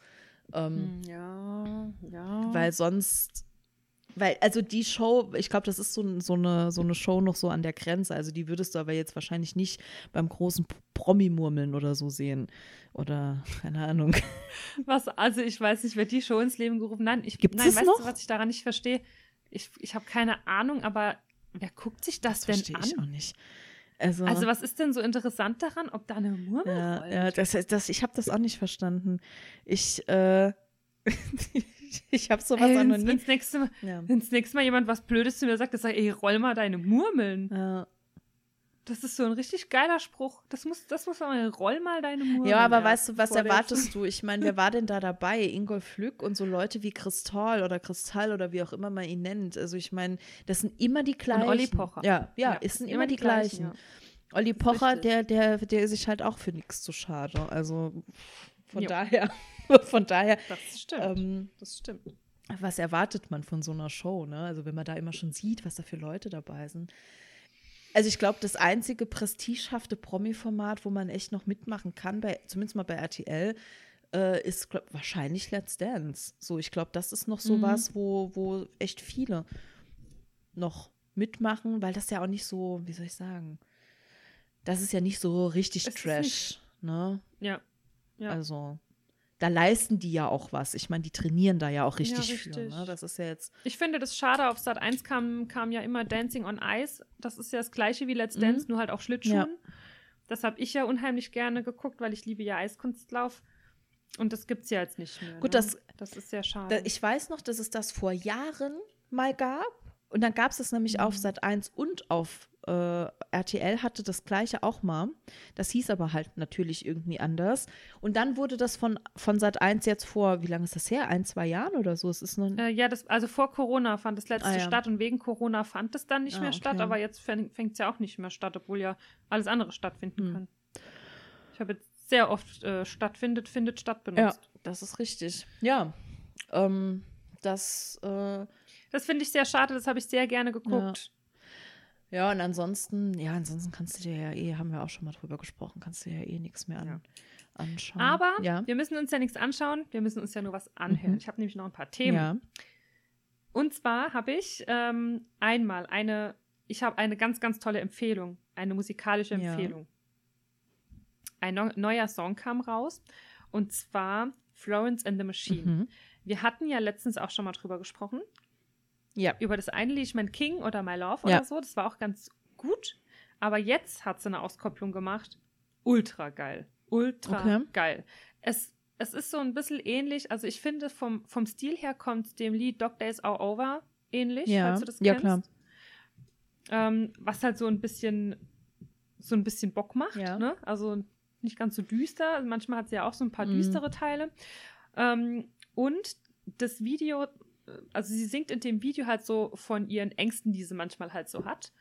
Weil sonst... also die Show, ich glaube, das ist so eine Show noch so an der Grenze. Also die würdest du aber jetzt wahrscheinlich nicht beim großen Promi-Murmeln oder so sehen. Oder, keine Ahnung. Also ich weiß nicht, wer die Show ins Leben gerufen hat. Gibt es noch? Du, was ich daran nicht verstehe? Ich habe keine Ahnung, aber wer guckt sich das denn an? Verstehe ich auch nicht. Also was ist denn so interessant daran, ob da eine Murmel rollt? Ja, ich habe das auch nicht verstanden. Ich habe sowas auch noch nie. Wenn das nächste Mal jemand was Blödes zu mir sagt, das sagt, ey, roll mal deine Murmeln. Ja. Das ist so ein richtig geiler Spruch. Das muss man, roll mal deine Murmeln. Ja, aber weißt du, was erwartest du? Ich meine, wer war denn da dabei? Ingolf Lück und so Leute wie Kristall oder wie auch immer man ihn nennt. Also ich meine, das sind immer die gleichen. Und Olli Pocher. Ja, es sind immer die gleichen. Ja. Olli Pocher, der ist sich halt auch für nichts zu schade. Also von daher. Das stimmt. Das stimmt. Was erwartet man von so einer Show, ne? Also wenn man da immer schon sieht, was da für Leute dabei sind. Also ich glaube, das einzige prestigehafte Promi-Format, wo man echt noch mitmachen kann, zumindest mal bei RTL, ist wahrscheinlich Let's Dance. So, ich glaube, das ist noch so was, wo echt viele noch mitmachen, weil das ja auch nicht so, wie soll ich sagen, das ist ja nicht so richtig Trash, ne? Ja. Also da leisten die ja auch was. Ich meine, die trainieren da ja auch richtig für. richtig. Ne? Das ist ja jetzt. Ich finde das schade, auf Sat.1 kam ja immer Dancing on Ice. Das ist ja das gleiche wie Let's Dance, nur halt auf Schlittschuhen. Ja. Das habe ich ja unheimlich gerne geguckt, weil ich liebe ja Eiskunstlauf. Und das gibt es ja jetzt nicht mehr. Gut, ne? Das ist sehr schade. Ich weiß noch, dass es das vor Jahren mal gab. Und dann gab es das nämlich auf Sat.1 und auf RTL hatte das Gleiche auch mal. Das hieß aber halt natürlich irgendwie anders. Und dann wurde das von Sat.1 jetzt vor, wie lange ist das her? 1-2 Jahren oder so? Es ist noch also vor Corona fand das letzte ja. statt und wegen Corona fand es dann nicht mehr statt, okay. aber jetzt fängt es ja auch nicht mehr statt, obwohl ja alles andere stattfinden kann. Ich habe jetzt sehr oft findet statt benutzt. Ja, das ist richtig. Ja, das finde ich sehr schade, das habe ich sehr gerne geguckt. Ja, und ansonsten kannst du dir ja haben wir auch schon mal drüber gesprochen, kannst du dir ja nichts mehr anschauen. Aber wir müssen uns ja nichts anschauen, wir müssen uns ja nur was anhören. Ich habe nämlich noch ein paar Themen. Ja. Und zwar habe ich eine ganz, ganz tolle Empfehlung, eine musikalische Empfehlung. Ein neuer Song kam raus und zwar Florence and the Machine. Wir hatten ja letztens auch schon mal drüber gesprochen. Ja. Über das eine Lied, ich meine King oder My Love oder so. Das war auch ganz gut. Aber jetzt hat sie eine Auskopplung gemacht. Ultra geil. Geil. Es ist so ein bisschen ähnlich. Also ich finde, vom Stil her kommt dem Lied Dog Days Are Over ähnlich, falls du das kennst. Ja, klar. Was halt so ein bisschen Bock macht. Ja. Ne? Also nicht ganz so düster. Manchmal hat sie ja auch so ein paar düstere Teile. Und das Video, also sie singt in dem Video halt so von ihren Ängsten, die sie manchmal halt so hat.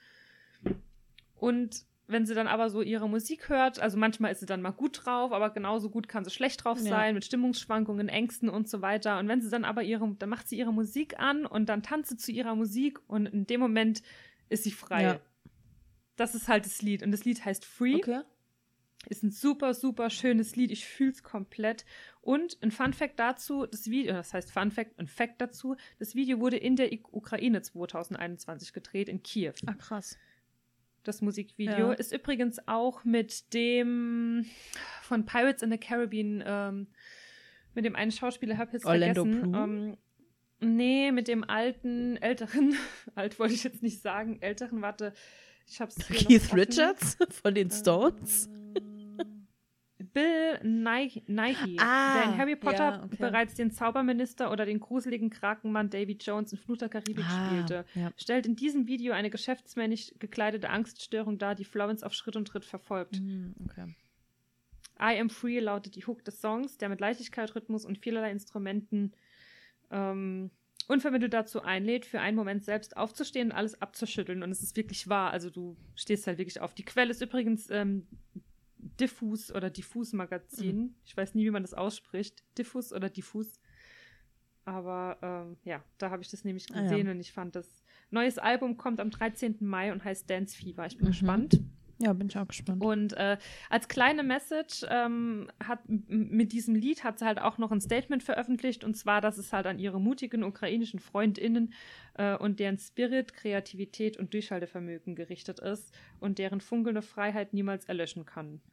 Und wenn sie dann aber so ihre Musik hört, also manchmal ist sie dann mal gut drauf, aber genauso gut kann sie schlecht drauf sein, mit Stimmungsschwankungen, Ängsten und so weiter. Und wenn sie dann aber dann macht sie ihre Musik an und dann tanzt sie zu ihrer Musik und in dem Moment ist sie frei. Ja. Das ist halt das Lied. Und das Lied heißt Free. Okay. Ist ein super, super schönes Lied. Ich fühle es komplett. Und ein Fun-Fact dazu, das Fact dazu, das Video wurde in der Ukraine 2021 gedreht, in Kiew. Ah, krass. Das Musikvideo ist übrigens auch mit dem von Pirates in the Caribbean, mit dem einen Schauspieler, habe ich jetzt Orlando vergessen. Bloom? Nee, mit dem älteren, alt wollte ich jetzt nicht sagen, warte, ich hab's hier Keith Richards von den Stones? Bill Nighy, der in Harry Potter bereits den Zauberminister oder den gruseligen Krakenmann Davy Jones in Fluch der Karibik spielte, stellt in diesem Video eine geschäftsmännisch gekleidete Angststörung dar, die Florence auf Schritt und Tritt verfolgt. Okay. I Am Free lautet die Hook des Songs, der mit Leichtigkeit, Rhythmus und vielerlei Instrumenten unvermittelt dazu einlädt, für einen Moment selbst aufzustehen und alles abzuschütteln. Und es ist wirklich wahr. Also du stehst halt wirklich auf. Die Quelle ist übrigens Diffus oder Diffus Magazin. Ich weiß nie, wie man das ausspricht. Diffus oder Diffus. Aber da habe ich das nämlich gesehen und ich fand, das neues Album kommt am 13. Mai und heißt Dance Fever. Ich bin gespannt. Ja, bin ich auch gespannt. Und als kleine Message mit diesem Lied hat sie halt auch noch ein Statement veröffentlicht, und zwar, dass es halt an ihre mutigen ukrainischen FreundInnen und deren Spirit, Kreativität und Durchhaltevermögen gerichtet ist und deren funkelnde Freiheit niemals erlöschen kann.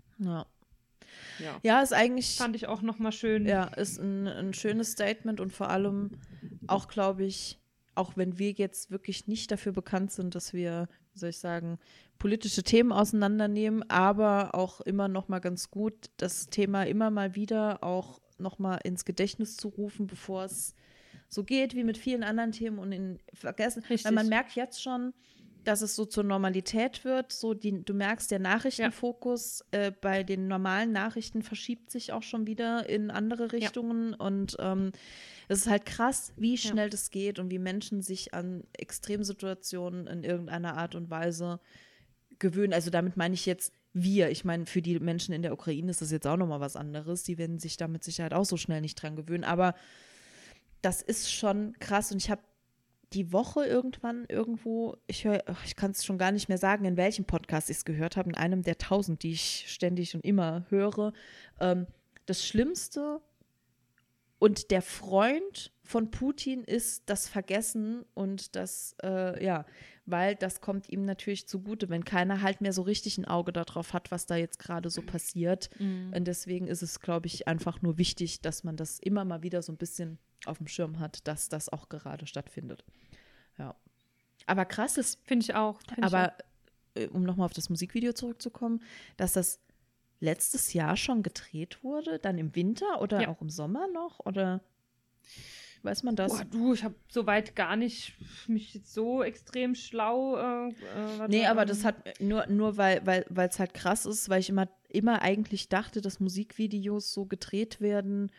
Ja, ist eigentlich... Fand ich auch nochmal schön. Ja, ist ein schönes Statement und vor allem auch, glaube ich, auch wenn wir jetzt wirklich nicht dafür bekannt sind, dass wir, wie soll ich sagen, politische Themen auseinandernehmen, aber auch immer noch mal ganz gut, das Thema immer mal wieder auch noch mal ins Gedächtnis zu rufen, bevor es so geht wie mit vielen anderen Themen und in vergessen. Richtig. Weil man merkt jetzt schon, dass es so zur Normalität wird. So du merkst, der Nachrichtenfokus bei den normalen Nachrichten verschiebt sich auch schon wieder in andere Richtungen. Und es ist halt krass, wie schnell das geht und wie Menschen sich an Extremsituationen in irgendeiner Art und Weise gewöhnen. Also damit meine ich jetzt wir. Ich meine, für die Menschen in der Ukraine ist das jetzt auch nochmal was anderes. Die werden sich da mit Sicherheit auch so schnell nicht dran gewöhnen. Aber das ist schon krass. Und ich habe die Woche irgendwo, ich kann es schon gar nicht mehr sagen, in welchem Podcast ich es gehört habe, in einem der 1000, die ich ständig und immer höre. Das Schlimmste und der Freund von Putin ist das Vergessen und das, weil das kommt ihm natürlich zugute, wenn keiner halt mehr so richtig ein Auge darauf hat, was da jetzt gerade so passiert. Und deswegen ist es, glaube ich, einfach nur wichtig, dass man das immer mal wieder so ein bisschen auf dem Schirm hat, dass das auch gerade stattfindet. Ja. Aber krass ist, Finde ich auch. um nochmal auf das Musikvideo zurückzukommen, dass das letztes Jahr schon gedreht wurde, dann im Winter oder auch im Sommer noch, oder weiß man das? Boah, du, ich habe soweit gar nicht mich jetzt so extrem schlau. Nee, aber das hat nur weil es halt krass ist, weil ich immer eigentlich dachte, dass Musikvideos so gedreht werden,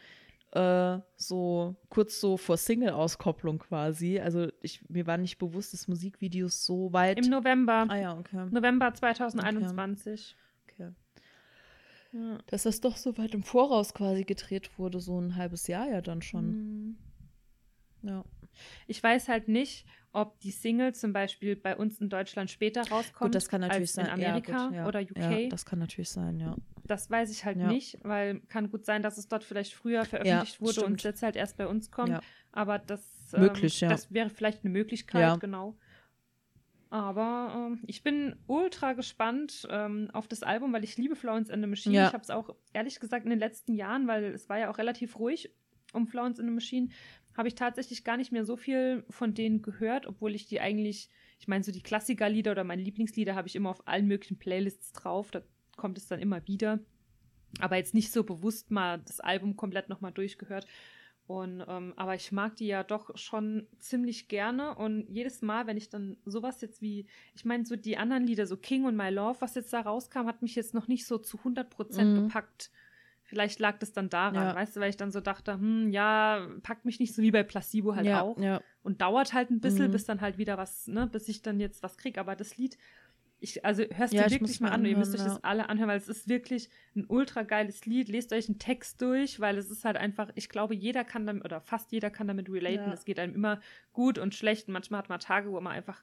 so kurz so vor Single-Auskopplung quasi. Also mir war nicht bewusst, dass Musikvideos so weit. Im November. Ah ja, okay. November 2021. Okay. Ja. Dass das doch so weit im Voraus quasi gedreht wurde, so ein halbes Jahr ja dann schon. Ja. Ich weiß halt nicht, ob die Single zum Beispiel bei uns in Deutschland später rauskommt Gut, das kann natürlich als sein. in Amerika oder UK. Ja, das kann natürlich sein, ja. Das weiß ich halt nicht, weil kann gut sein, dass es dort vielleicht früher veröffentlicht wurde und jetzt halt erst bei uns kommt. Ja. Aber das, das wäre vielleicht eine Möglichkeit, genau. Aber ich bin ultra gespannt auf das Album, weil ich liebe Florence and the Machine. Ja. Ich habe es auch ehrlich gesagt in den letzten Jahren, weil es war ja auch relativ ruhig um Florence and the Machine, habe ich tatsächlich gar nicht mehr so viel von denen gehört, obwohl ich die eigentlich, ich meine, so die Klassikerlieder oder meine Lieblingslieder habe ich immer auf allen möglichen Playlists drauf, da kommt es dann immer wieder, aber jetzt nicht so bewusst mal das Album komplett nochmal durchgehört. Und, aber ich mag die ja doch schon ziemlich gerne und jedes Mal, wenn ich dann sowas jetzt wie, ich meine, so die anderen Lieder, so King und My Love, was jetzt da rauskam, hat mich jetzt noch nicht so zu 100% gepackt. Vielleicht lag das dann daran, weißt du, weil ich dann so dachte, packt mich nicht so wie bei Placebo halt auch. Ja. Und dauert halt ein bisschen, bis dann halt wieder was, ne, bis ich dann jetzt was kriege. Aber das Lied, hörst du wirklich mal an. Ihr müsst euch das alle anhören, weil es ist wirklich ein ultra geiles Lied. Lest euch einen Text durch, weil es ist halt einfach, ich glaube, jeder kann damit, oder fast jeder kann damit relaten. Es geht einem immer gut und schlecht. Und manchmal hat man Tage, wo man einfach,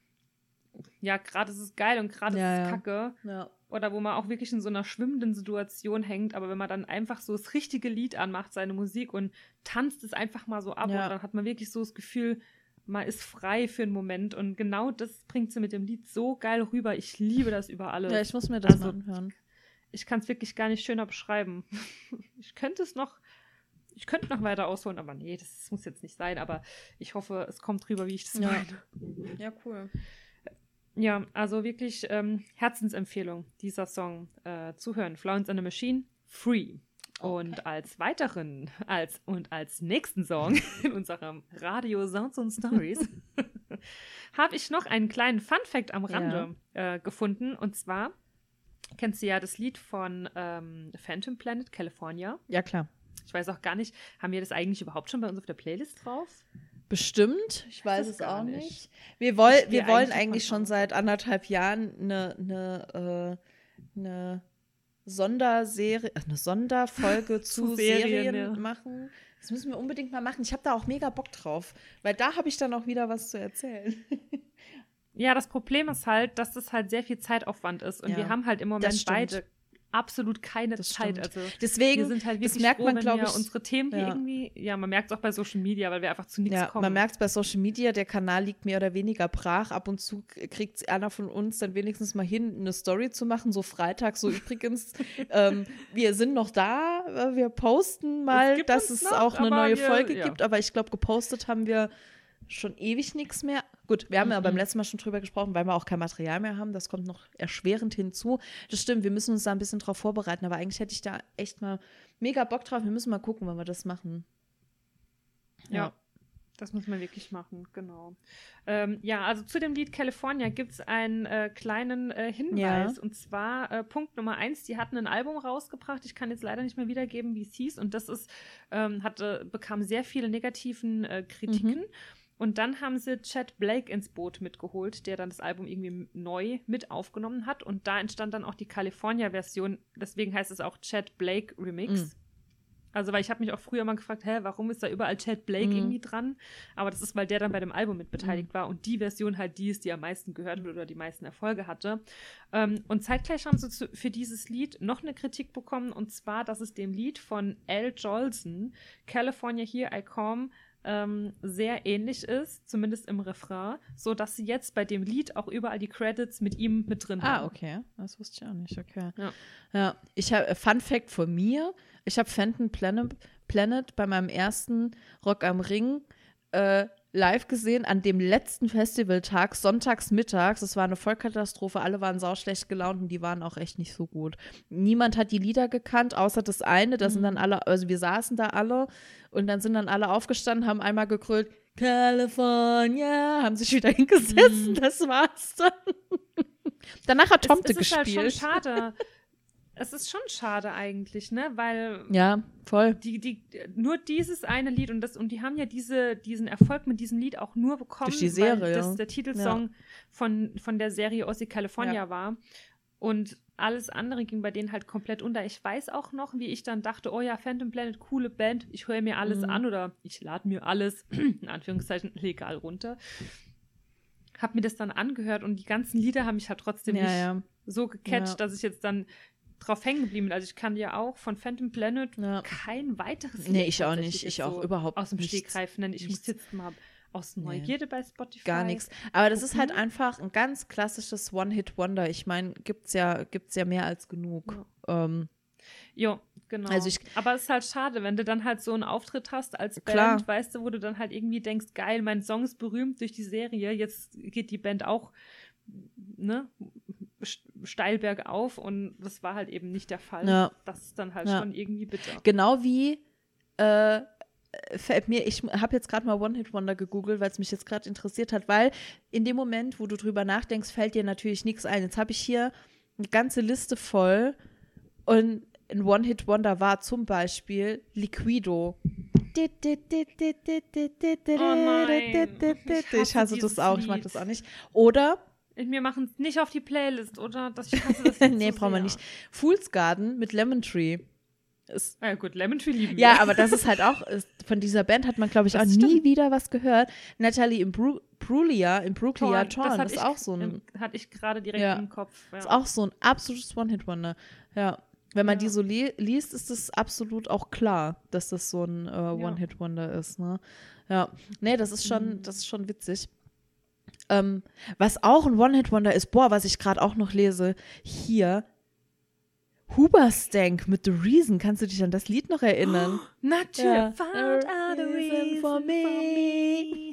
gerade ist es geil und gerade ist es kacke. Ja. Oder wo man auch wirklich in so einer schwimmenden Situation hängt, aber wenn man dann einfach so das richtige Lied anmacht, seine Musik und tanzt es einfach mal so ab und dann hat man wirklich so das Gefühl, man ist frei für einen Moment und genau das bringt sie mit dem Lied so geil rüber. Ich liebe das über alles. Ja, ich muss mir das mal anhören. Ich kann es wirklich gar nicht schöner beschreiben. Ich könnte noch weiter ausholen, aber nee, das muss jetzt nicht sein, aber ich hoffe, es kommt rüber, wie ich das meine. Ja, cool. Ja, also wirklich Herzensempfehlung, dieser Song zu hören. Florence and the Machine, Free. Okay. Und als nächsten Song in unserem Radio Sounds and Stories habe ich noch einen kleinen Funfact am Rande gefunden. Und zwar, kennst du ja das Lied von Phantom Planet, California? Ja, klar. Ich weiß auch gar nicht, haben wir das eigentlich überhaupt schon bei uns auf der Playlist drauf? Bestimmt, ich weiß es auch nicht. Wir wollen eigentlich schon seit 1,5 Jahren eine Sonderserie, eine Sonderfolge zu Serien machen. Das müssen wir unbedingt mal machen. Ich habe da auch mega Bock drauf, weil da habe ich dann auch wieder was zu erzählen. Ja, das Problem ist halt, dass das halt sehr viel Zeitaufwand ist und wir haben halt im Moment beide absolut keine Zeit. Also deswegen, wir sind halt wirklich das merkt man, glaube ich, unsere Themen hier irgendwie, man merkt es auch bei Social Media, weil wir einfach zu nichts kommen. Man merkt es bei Social Media, der Kanal liegt mehr oder weniger brach. Ab und zu kriegt einer von uns dann wenigstens mal hin, eine Story zu machen, so Freitag, so übrigens, wir sind noch da, wir posten mal, dass es auch eine neue Folge gibt, aber ich glaube, gepostet haben wir schon ewig nichts mehr. Gut, wir haben ja beim letzten Mal schon drüber gesprochen, weil wir auch kein Material mehr haben. Das kommt noch erschwerend hinzu. Das stimmt, wir müssen uns da ein bisschen drauf vorbereiten, aber eigentlich hätte ich da echt mal mega Bock drauf. Wir müssen mal gucken, wann wir das machen. Ja, das muss man wirklich machen, genau. Also zu dem Lied California gibt es einen kleinen Hinweis. Und zwar Punkt Nummer 1, die hatten ein Album rausgebracht. Ich kann jetzt leider nicht mehr wiedergeben, wie es hieß. Und das ist, bekam sehr viele negativen Kritiken. Und dann haben sie Chet Blake ins Boot mitgeholt, der dann das Album irgendwie neu mit aufgenommen hat. Und da entstand dann auch die California-Version. Deswegen heißt es auch Chet Blake Remix. Also, weil ich habe mich auch früher mal gefragt, warum ist da überall Chet Blake irgendwie dran? Aber das ist, weil der dann bei dem Album mit beteiligt war. Und die Version halt die ist, die am meisten gehört wird oder die meisten Erfolge hatte. Und zeitgleich haben sie für dieses Lied noch eine Kritik bekommen. Und zwar, dass es dem Lied von Al Jolson, California Here I Come, sehr ähnlich ist, zumindest im Refrain, so dass sie jetzt bei dem Lied auch überall die Credits mit ihm mit drin haben. Okay. Das wusste ich auch nicht, okay. Ja. Ich habe, Fun Fact von mir, ich habe Phantom Planet bei meinem ersten Rock am Ring live gesehen, an dem letzten Festivaltag, sonntags mittags. Das war eine Vollkatastrophe, alle waren sauschlecht gelaunt und die waren auch echt nicht so gut. Niemand hat die Lieder gekannt, außer das eine, da sind dann alle, also wir saßen da alle und dann sind dann alle aufgestanden, haben einmal gegrölt, California, haben sich wieder hingesessen, das war's dann. Danach hat Tomte es ist gespielt. halt schon schade. Es ist schon schade eigentlich, ne, weil Ja, voll. nur dieses eine Lied und die haben ja diesen Erfolg mit diesem Lied auch nur bekommen, Durch die Serie, weil das ja. der Titelsong von der Serie Ozzy California war. Und alles andere ging bei denen halt komplett unter. Ich weiß auch noch, wie ich dann dachte, oh ja, Phantom Planet, coole Band, ich höre mir alles an oder ich lade mir alles, in Anführungszeichen, legal runter. Hab mir das dann angehört und die ganzen Lieder haben mich halt trotzdem nicht so gecatcht, dass ich jetzt dann drauf hängen geblieben bin. Also ich kann dir auch von Phantom Planet kein weiteres Lied ich auch tatsächlich nicht. Ich jetzt auch so überhaupt aus dem nichts. Stegreif nennen. Ich muss jetzt mal aus Neugierde bei Spotify. Gar nichts. Aber das ist halt einfach ein ganz klassisches One-Hit-Wonder. Ich meine, gibt's ja mehr als genug. Ja, genau. Also aber es ist halt schade, wenn du dann halt so einen Auftritt hast als Band, Klar. weißt du, wo du dann halt irgendwie denkst, geil, mein Song ist berühmt durch die Serie, jetzt geht die Band auch, ne, steil bergauf und das war halt eben nicht der Fall. Ja. Das ist dann halt schon irgendwie bitter. Genau wie fällt mir, ich habe jetzt gerade mal One-Hit-Wonder gegoogelt, weil es mich jetzt gerade interessiert hat, weil in dem Moment, wo du drüber nachdenkst, fällt dir natürlich nichts ein. Jetzt habe ich hier eine ganze Liste voll und ein One-Hit-Wonder war zum Beispiel Liquido. Ich hasse das auch, ich mag das auch nicht. Oder Wir machen es nicht auf die Playlist, oder? Ich hasse das nee, so brauchen wir sehr. nicht. Fool's Garden mit Lemon Tree. Ja gut, Lemon Tree lieben wir. Ja, aber das ist halt auch, von dieser Band hat man, glaube ich, Das auch stimmt. nie wieder was gehört. Natalie Imbruglia, Torn, das ist auch so ein, hatte ich gerade direkt im Kopf. Ja. ist auch so ein absolutes One-Hit-Wonder. Ja, wenn man die so liest, ist es absolut auch klar, dass das so ein One-Hit-Wonder ist, ne? Ja, nee, das ist schon witzig. Was auch ein One-Hit-Wonder ist, was ich gerade auch noch lese, hier, Hoobastank mit The Reason. Kannst du dich an das Lied noch erinnern? Not you Ja. found out a reason for me.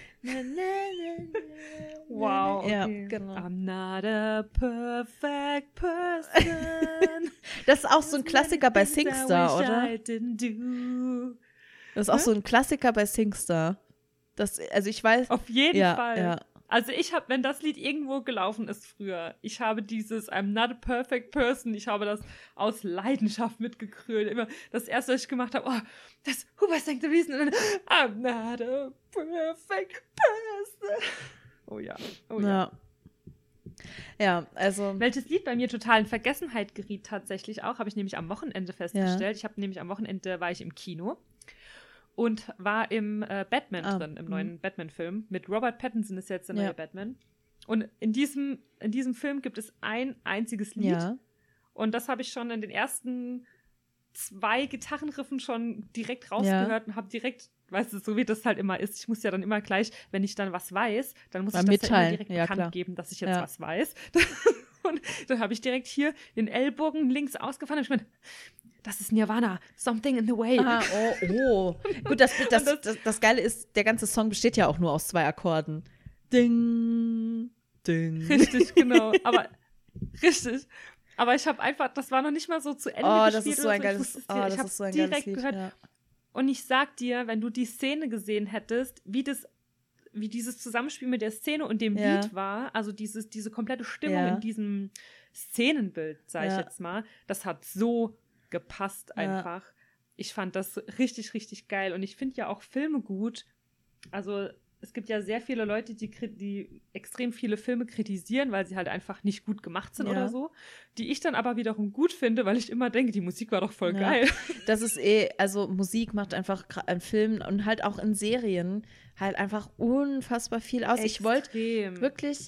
Wow, okay. Ja, genau. I'm not a perfect person. Das ist auch so ein Klassiker bei Singstar, oder? Das ist auch so ein Klassiker bei Singstar. Also ich weiß. Auf jeden Fall. Ja. Also wenn das Lied irgendwo gelaufen ist früher, ich habe dieses I'm not a perfect person, ich habe das aus Leidenschaft mitgekrönt. Immer das erste, was ich gemacht habe, das Hoobastank the Reason und dann I'm not a perfect person. Oh ja. Ja, also. Welches Lied bei mir total in Vergessenheit geriet tatsächlich auch, habe ich nämlich am Wochenende festgestellt. Ich habe nämlich am Wochenende war ich im Kino und war im Batman drin, im neuen Batman-Film. Mit Robert Pattinson ist jetzt der neue Batman. Und in diesem Film gibt es ein einziges Lied. Ja. Und das habe ich schon in den ersten 2 Gitarrenriffen schon direkt rausgehört und habe direkt, weißt du, so wie das halt immer ist, ich muss ja dann immer gleich, wenn ich dann was weiß, dann muss ich das ja immer direkt bekannt geben, dass ich jetzt was weiß. Und dann habe ich direkt hier den Ellbogen links ausgefahren und ich meine, das ist Nirvana, Something in the Way. Aha, Gut, das Geile ist, der ganze Song besteht ja auch nur aus 2 Akkorden. Ding, ding. Richtig, genau. Aber ich habe einfach, das war noch nicht mal so zu Ende gespielt. Das ist so ein geiles, ich habe direkt Lied, gehört. Ja. Und ich sag dir, wenn du die Szene gesehen hättest, wie dieses Zusammenspiel mit der Szene und dem Lied war, also diese komplette Stimmung in diesem Szenenbild, sag ich jetzt mal, das hat so gepasst einfach. Ich fand das richtig, richtig geil. Und ich finde ja auch Filme gut. Also es gibt ja sehr viele Leute, die extrem viele Filme kritisieren, weil sie halt einfach nicht gut gemacht sind oder so. Die ich dann aber wiederum gut finde, weil ich immer denke, die Musik war doch voll geil. Das ist also Musik macht einfach an Filmen und halt auch in Serien halt einfach unfassbar viel aus. Extrem. Ich wollte wirklich,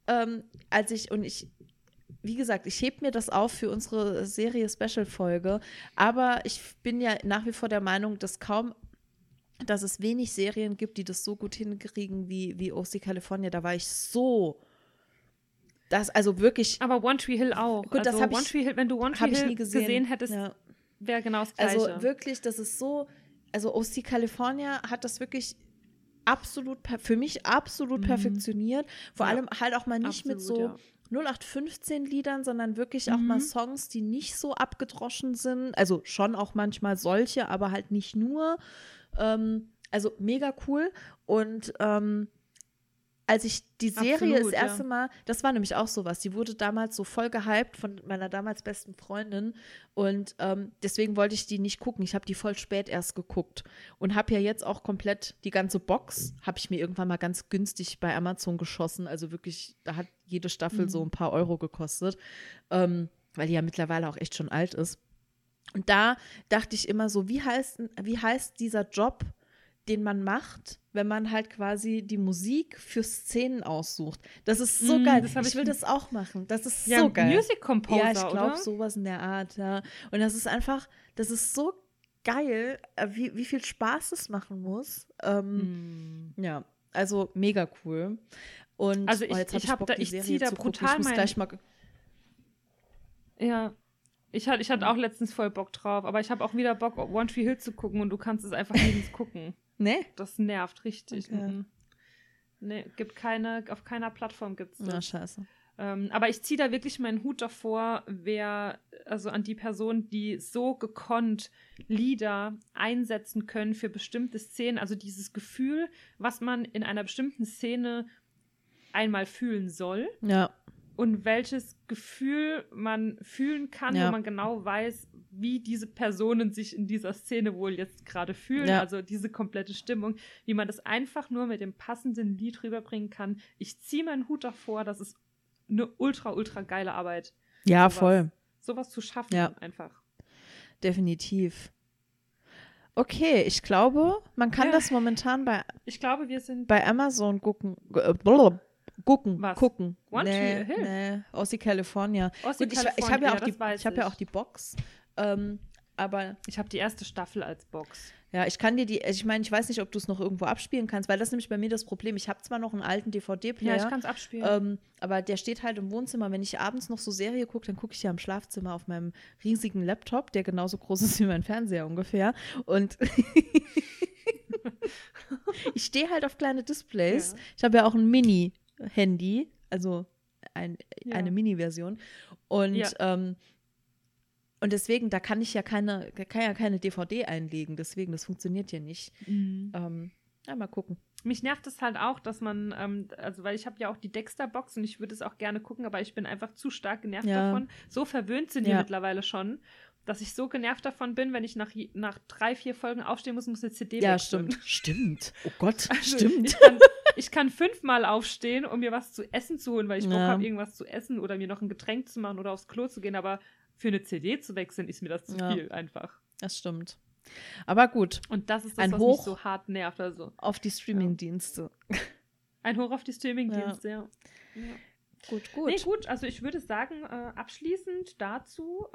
wie gesagt, ich heb mir das auf für unsere Serie-Special-Folge, aber ich bin ja nach wie vor der Meinung, dass kaum dass es wenig Serien gibt, die das so gut hinkriegen wie OC California. Da war ich so, das also wirklich. Aber One Tree Hill auch. Gut, also das habe One Tree Hill, wenn du One Tree Hill nie gesehen hättest, ja. wäre genau das Gleiche. Also wirklich, das ist so, also OC California hat das wirklich für mich absolut perfektioniert. Vor allem halt auch mal nicht mit so 0815 Liedern, sondern wirklich auch mal Songs, die nicht so abgedroschen sind. Also schon auch manchmal solche, aber halt nicht nur. Also mega cool. Und als ich die Serie das erste Mal, das war nämlich auch sowas, die wurde damals so voll gehypt von meiner damals besten Freundin und deswegen wollte ich die nicht gucken. Ich habe die voll spät erst geguckt und habe ja jetzt auch komplett die ganze Box, habe ich mir irgendwann mal ganz günstig bei Amazon geschossen. Also wirklich, da hat jede Staffel so ein paar Euro gekostet, weil die ja mittlerweile auch echt schon alt ist. Und da dachte ich immer so, wie heißt dieser Job, den man macht, wenn man halt quasi die Musik für Szenen aussucht. Das ist so geil. Ich will das auch machen. Das ist so geil. Music Composer, ja, ich glaube, oder? sowas in der Art, ja. Und das ist einfach, das ist so geil, wie viel Spaß es machen muss. Ja, also mega cool. Und also jetzt ich ziehe da brutal Ja, ich hatte auch letztens voll Bock drauf, aber ich habe auch wieder Bock, One Tree Hill zu gucken und du kannst es einfach nirgends gucken. Nee? Das nervt richtig. Okay. Nee, auf keiner Plattform gibt es das. Na, scheiße. Aber ich ziehe da wirklich meinen Hut davor, also an die Personen, die so gekonnt Lieder einsetzen können für bestimmte Szenen, also dieses Gefühl, was man in einer bestimmten Szene einmal fühlen soll. Ja. Und welches Gefühl man fühlen kann, wo man genau weiß, wie diese Personen sich in dieser Szene wohl jetzt gerade fühlen. Ja. Also diese komplette Stimmung, wie man das einfach nur mit dem passenden Lied rüberbringen kann. Ich ziehe meinen Hut davor, das ist eine ultra, ultra geile Arbeit. Ja, voll. Sowas zu schaffen einfach. Definitiv. Okay, ich glaube, man kann das momentan bei Amazon gucken. Gucken. One Tree Hill? Nee, OC California. Ich habe ja auch die Box, aber ich habe die erste Staffel als Box. Ja, ich kann dir ich weiß nicht, ob du es noch irgendwo abspielen kannst, weil das ist nämlich bei mir das Problem. Ich habe zwar noch einen alten DVD-Player. Ja, ich kann es abspielen. Aber der steht halt im Wohnzimmer. Wenn ich abends noch so Serie gucke, dann gucke ich ja im Schlafzimmer auf meinem riesigen Laptop, der genauso groß ist wie mein Fernseher ungefähr. Und ich stehe halt auf kleine Displays. Ja. Ich habe ja auch ein Mini-Handy, also eine Mini-Version. Und und deswegen, da kann ja keine DVD einlegen. Deswegen, das funktioniert ja nicht. Mal gucken. Mich nervt es halt auch, dass man, weil ich habe ja auch die Dexter-Box und ich würde es auch gerne gucken, aber ich bin einfach zu stark genervt davon. So verwöhnt sind die mittlerweile schon, dass ich so genervt davon bin, wenn ich nach 3-4 Folgen aufstehen muss eine CD wechseln. Ja, stimmt. Oh Gott, also, stimmt. Ich kann 5-mal aufstehen, um mir was zu essen zu holen, weil ich Bock habe, irgendwas zu essen oder mir noch ein Getränk zu machen oder aufs Klo zu gehen, aber für eine CD zu wechseln, ist mir das zu viel einfach. Das stimmt. Aber gut. Und das ist das, was mich so hart nervt. Also. Auf die Streaming-Dienste. Ein Hoch auf die Streaming-Dienste, ja. Gut. Nee, gut, also ich würde sagen, abschließend dazu,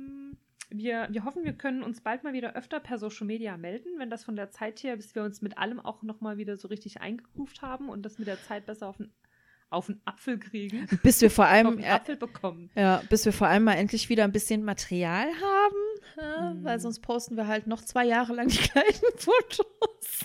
wir hoffen, wir können uns bald mal wieder öfter per Social Media melden, wenn das von der Zeit her, bis wir uns mit allem auch nochmal wieder so richtig eingegroovt haben und das mit der Zeit besser auf einen Apfel kriegen. Bis wir vor allem Apfel bekommen. Ja, bis wir vor allem mal endlich wieder ein bisschen Material haben, weil sonst posten wir halt noch 2 Jahre lang die gleichen Fotos.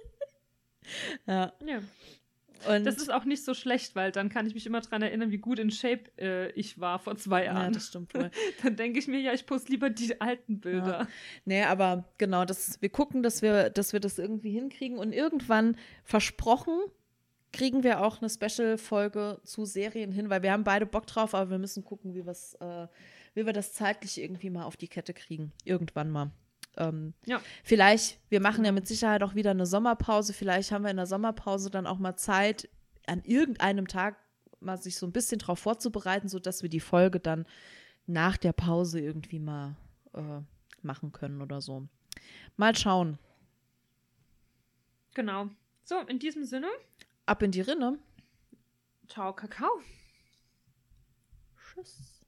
Ja. Und das ist auch nicht so schlecht, weil dann kann ich mich immer daran erinnern, wie gut in Shape ich war vor 2 Jahren. Ja, das stimmt wohl. Dann denke ich mir, ich poste lieber die alten Bilder. Ja. Nee, aber genau, wir gucken, dass wir das irgendwie hinkriegen und irgendwann versprochen, kriegen wir auch eine Special-Folge zu Serien hin, weil wir haben beide Bock drauf, aber wir müssen gucken, wie wir das zeitlich irgendwie mal auf die Kette kriegen. Irgendwann mal. Vielleicht, wir machen ja mit Sicherheit auch wieder eine Sommerpause, vielleicht haben wir in der Sommerpause dann auch mal Zeit, an irgendeinem Tag mal sich so ein bisschen drauf vorzubereiten, sodass wir die Folge dann nach der Pause irgendwie mal machen können oder so. Mal schauen. Genau. So, in diesem Sinne. Ab in die Rinne. Ciao, Kakao. Tschüss.